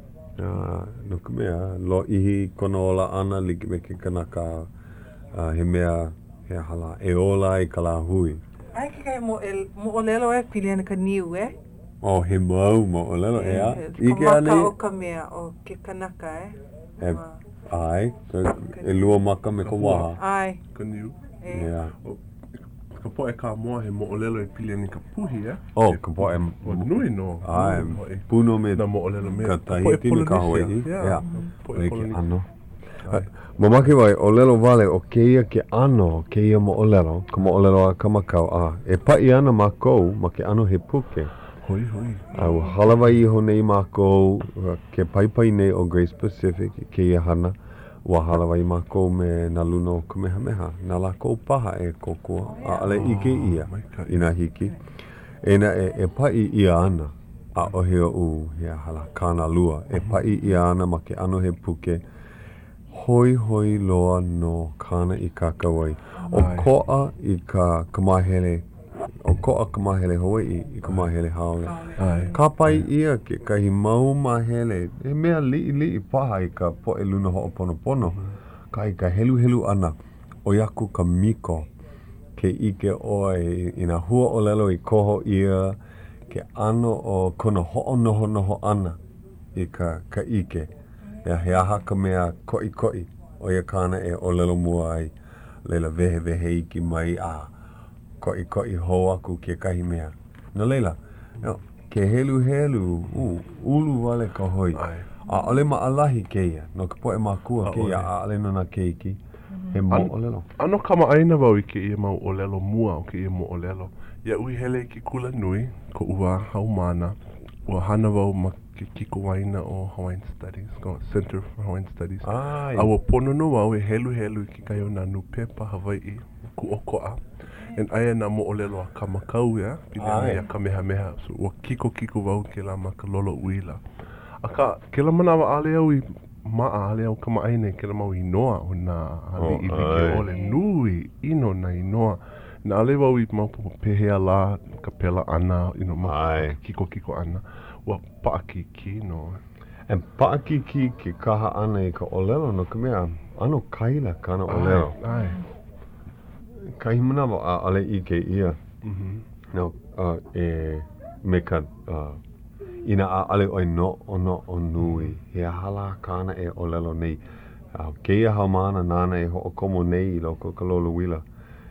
No ka mea, lo ihi kona ola ana like me ke kanaka he mea he hala e ola i ka la hui. Ai ke kai mo o lelo e pili ana ka niu e? Oh, he mau mo o lelo e a. Ike ane? Ka maka o ka mea o ke kanaka e? Ai, e lua maka me ka waha. Ai. Ka niu. Yeah. Ka poe ka moa he mo o lelo e pili ani ka puhi, Oh, ka poe. O nui no. Ai, puno me na mo o lelo me. ka Tahiti me ka Hawaii. Yeah. Poe ke ano. Mamaki wai, o lelo wale o keia ke ano, keia mo o lelo, ka mo o lelo a kamakau e pai ana mākou ma ke ano he puke. Hoi, hoi. Au halawai iho nei mākou, ke paipai nei o Grace Pacific, keia hana, ua halawai mākou me na luna o Kamehameha, na lākou paha e kokua, a ale ike ia, ina hiki. Ena e pai ia ana, a ohe o hea hala kāna lua, e pai ia ana ma ke ano he puke, hoi hoi loa no kāna i kakawai. O koa i ka kamahele, o koa kamahele Hawaii i kamahele haole. Ka pai ia ke kahi mau mahele, e mea li paha i ka poe luna ho'oponopono. Ka helu helu ana, o yaku ka miko, ke ike oe ina hua o lelo i koho ia, ke ano o kona ho'o noho ana i ka ike. He aha ka mea koi, o ia kāna e o lelo mua ai, leila vehe iki mai a koi ho aku ke kahi mea. No leila, ke helu, ulu wale ka hoi. A ole maalahi keia, no ka poe mākua keia, a ale nona keiki, he mo o lelo. Ano kama aina wau i ke ia mau o lelo mua o ke ia mo o lelo. Ia ui hele ki kula nui, ko ua haumana, ua hana wau ma ke kiko waina o Hawaiian Studies, ko Center for Hawaiian Studies. A ua pono no wau e helu i ki kai o nā nupepa Hawaii, ku o koa. En aia nā mo o lelo a kamakau ia, pili a Kamehameha. So ua kiko wau ke la ma ka lolo uila. Aka, ke la manawa ale au i maa ale au kama aine ke la mau inoa o nā ale i wiki ole nui ino na inoa. Na ale wau i mau pehea la ka pela ana, kiko ana. Ua paakiki no. E paakiki ke kaha ana i ka olelo no ka mea, ano kaila kana olelo. Kahi manawa a ale ike ia. No, me ka ina a ale oi no o nui. He hala kana e olelo nei. Keia haumana nana e ho'okomo nei i loko ka lolo wila.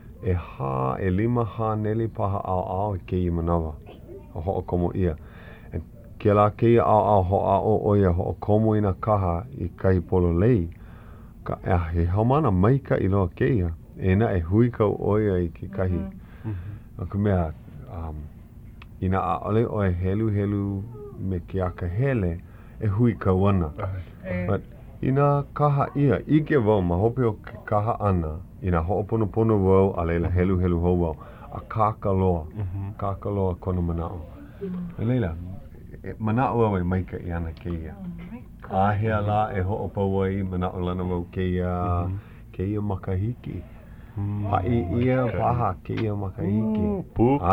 E lima neli paha ao keia manawa. Ho'okomo ia. Ke la keia ao ho'ao oia ho'okomo ina kaha i kahi polo lei. Ka he haumana maika i loa keia. Ena e hui kau oia i ke kahi. Ka mea, ina a ole oe helu me ke aka hele, e hui kau ana. But ina kaha ia, ike wau, ma hope o ke kaha ana, ina ho'oponopono wau, a leila helu hou wau, a kākaloa kona manao. Leila, manao au e maika i ana keia. Ahea la e ho'opau ai, manao lana wau keia makahiki. Pai ia paha keia makahiki.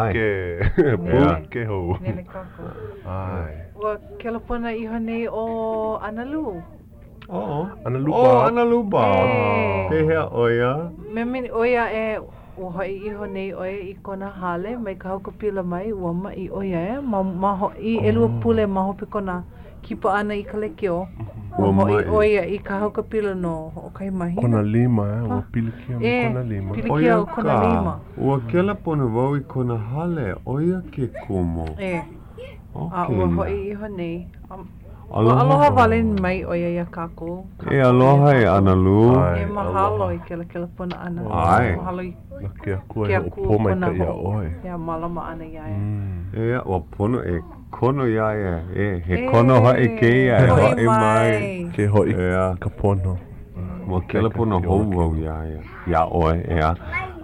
Puke hou. Nele kako. Ua ke lapona iho nei o Analu. Analu ba. Pehea oia. Memeni oia e ua hoi iho nei oia i kona hale, mai ka hauka pila mai, ua mai oia i elua pule ma hopi kona kipa ana i ka lekio. Ua hoi oia i ka hauka pila no o kai mahina. Kona lima, ua pilikia me kona lima. Pilikia o kona lima. Ua ke lapona wau i kona hale, oia ke kumo. A ua hoi iho nei. Aloha wale mai oia ia kako. Aloha e Analu. Mahalo i ke lapona ana. Mahalo i na ke akua e o poma i ka ia oe. Ia malama ana iaia. Ua pono e kono iaia. He kono hae ke ia. He hoi mai. Ke hoi ka pono. Mua ke lapona hou au iaia. Ia oe ea.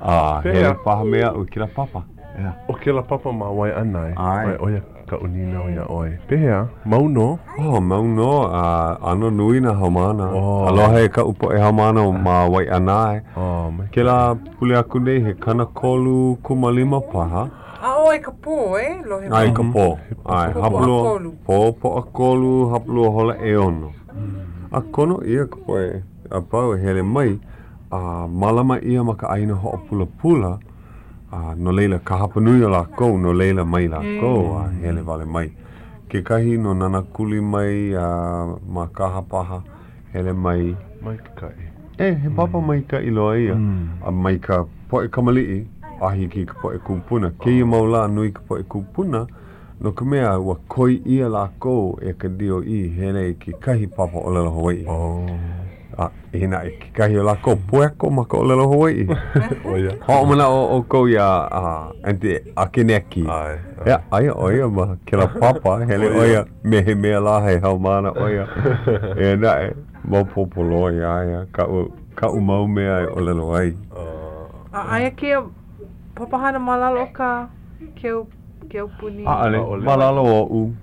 Hele paha mea o kila papa. O kila papa ma wai anai. Ai. Oia ka unina o ia oi. Pehea, mauno. Mauno, ano nui na haumana. Oh. Aloha e ka upo e haumana ma wai anai. Mai Kila pule aku nei he kana kolu kumalima paha. Oi ka pō, lohe Ai ka pō. Ai, hapulua. Po a kolu, hapulua hola e ono. A kono ia ka po e, a pau e hele mai, malama ia maka aina ho pula pula, no leila ka hapanui o la kou, no leila mai la kou, hele vale mai. Ke kahi no nana kuli mai, ma ka hapaha, hele mai. Mai kai. He papa mai ka iloa ia, mai ka po e kamalii, ahi ki ka po e kupuna. Ke ia maula nui ka po e kupuna, no ka mea ua koi ia la kou e ka dio I hele ki kahi papa o lelo Hawaii. Hina e ki kahi o la kou pueko ma ka o lelo Hawaii. Ho mana o kou ia ante akineki. Aia oia ma kila papa hele oia mehe mea la hei haumana oia. E na e maupopolo ia ka umau mea o lelo ai. Aia kia papahana malalo ka keu puni. Malalo o u.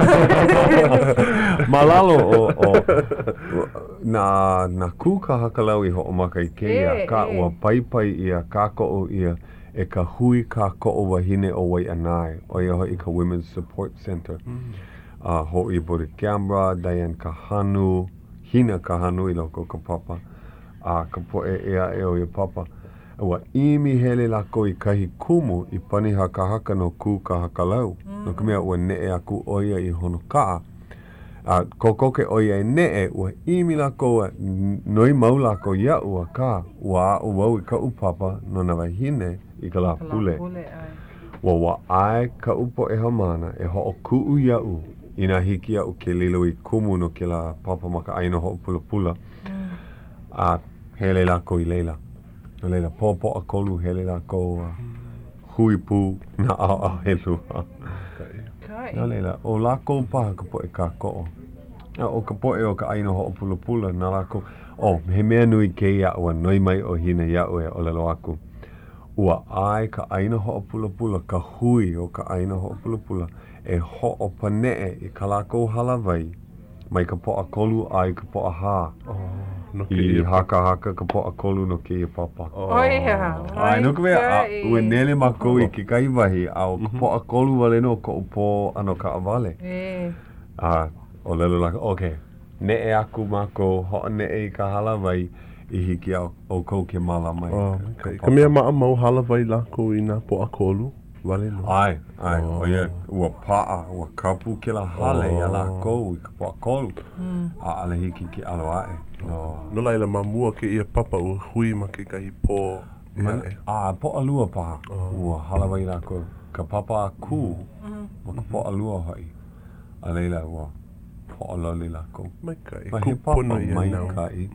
Malalo o na ku ka hakalau I ho'omaka I keia ka ua paipai ia ka ko'o ia e ka hui ka ko'o wahine o wai anai o ia hoi ka Women's Support Center. Hoi Bode Canberra, Diane Kahanu, Hina Kahanu I loko ka papa. Ka po e ea e o ia papa. Ua imi hele lako I kahi kumu I pani haka haka no ku ka hakalau. No ka mea ua nee aku oia I hono kaa. Kokoke oia I nee ua imi lako noi mau lako ia ua ka. Ua a uau I ka upapa no na wahine I ka la pule. Ua ai ka upo e hamana e ho o kuu ia u. Ina hiki au ke lilo I kumu no ke la papa maka aina ho pula pula. Hele lako I leila. No leila popo a kolu hele la ko hui pu na a helu. No leila o la ko paha ka po e ka ko. O ka po e o ka aina ho pula pula na la ko. He mea nui ke ia ua noi mai o hina ia ue o lelo aku. Ua ai ka aina ho pula pula ka hui o ka aina ho pula pula e ho o panee I ka la ko halavai mai ka po a kolu ai ka po a ha. I haka ka po a kolu no ke I papa. Ai no ka mea ue nele mako I ke kai wahi au ka po a kolu wale no ko upo ano ka awale. O lelo laka, okay. Ne e aku mako ho ne e ka halawai I hiki o kou ke mala mai. Ka mea maa mau halawai lako I na po a kolu? Wale no? Ai. O ia ua paa, ua kapu ke la hale ia la kou I ka po a kolu. Ale hiki ki alo ae. No laila mamua ke ia papa ua hui ma ke kahi pō po alua paha ua halawai lako ka papa a ku ma ka po alua hai a leila ua po aloli lako mai kai he papa mai kai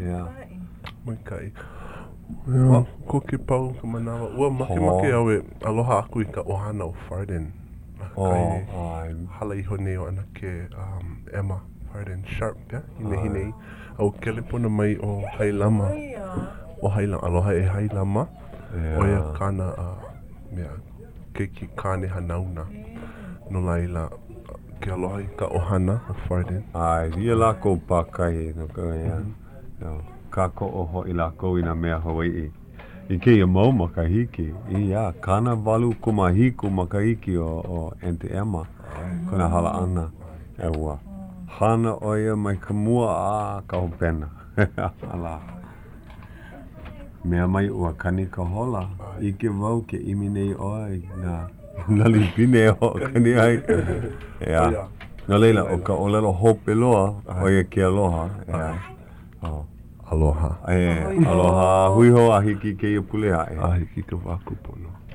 mai kai ko ke pau ka manawa ua make au e aloha aku I ka ohana o Farden hala I hone o ana ke Emma Farden Sharp hine au kele pona mai o Hailama o Hailama aloha e Hailama o ia kana mea keiki kane hanauna no laila ke aloha I ka ohana o Farden ia lako pakai no ka ia ka ko o ho I lako I na mea Hawaii I ke ia mau makahiki ia kana walu kumahiku makahiki o Auntie Emma kona hala ana e ua hana oia mai ka mua ka hopena. Ala. Mea mai ua kani ka hola. I ke wau ke imi nei oi na nalipine ho kani ai. Ea. No leila o ka olelo hope loa oia ke aloha. Aloha. Aloha. Hui ho a hiki ke ia pule hae. A hiki ka waku pono.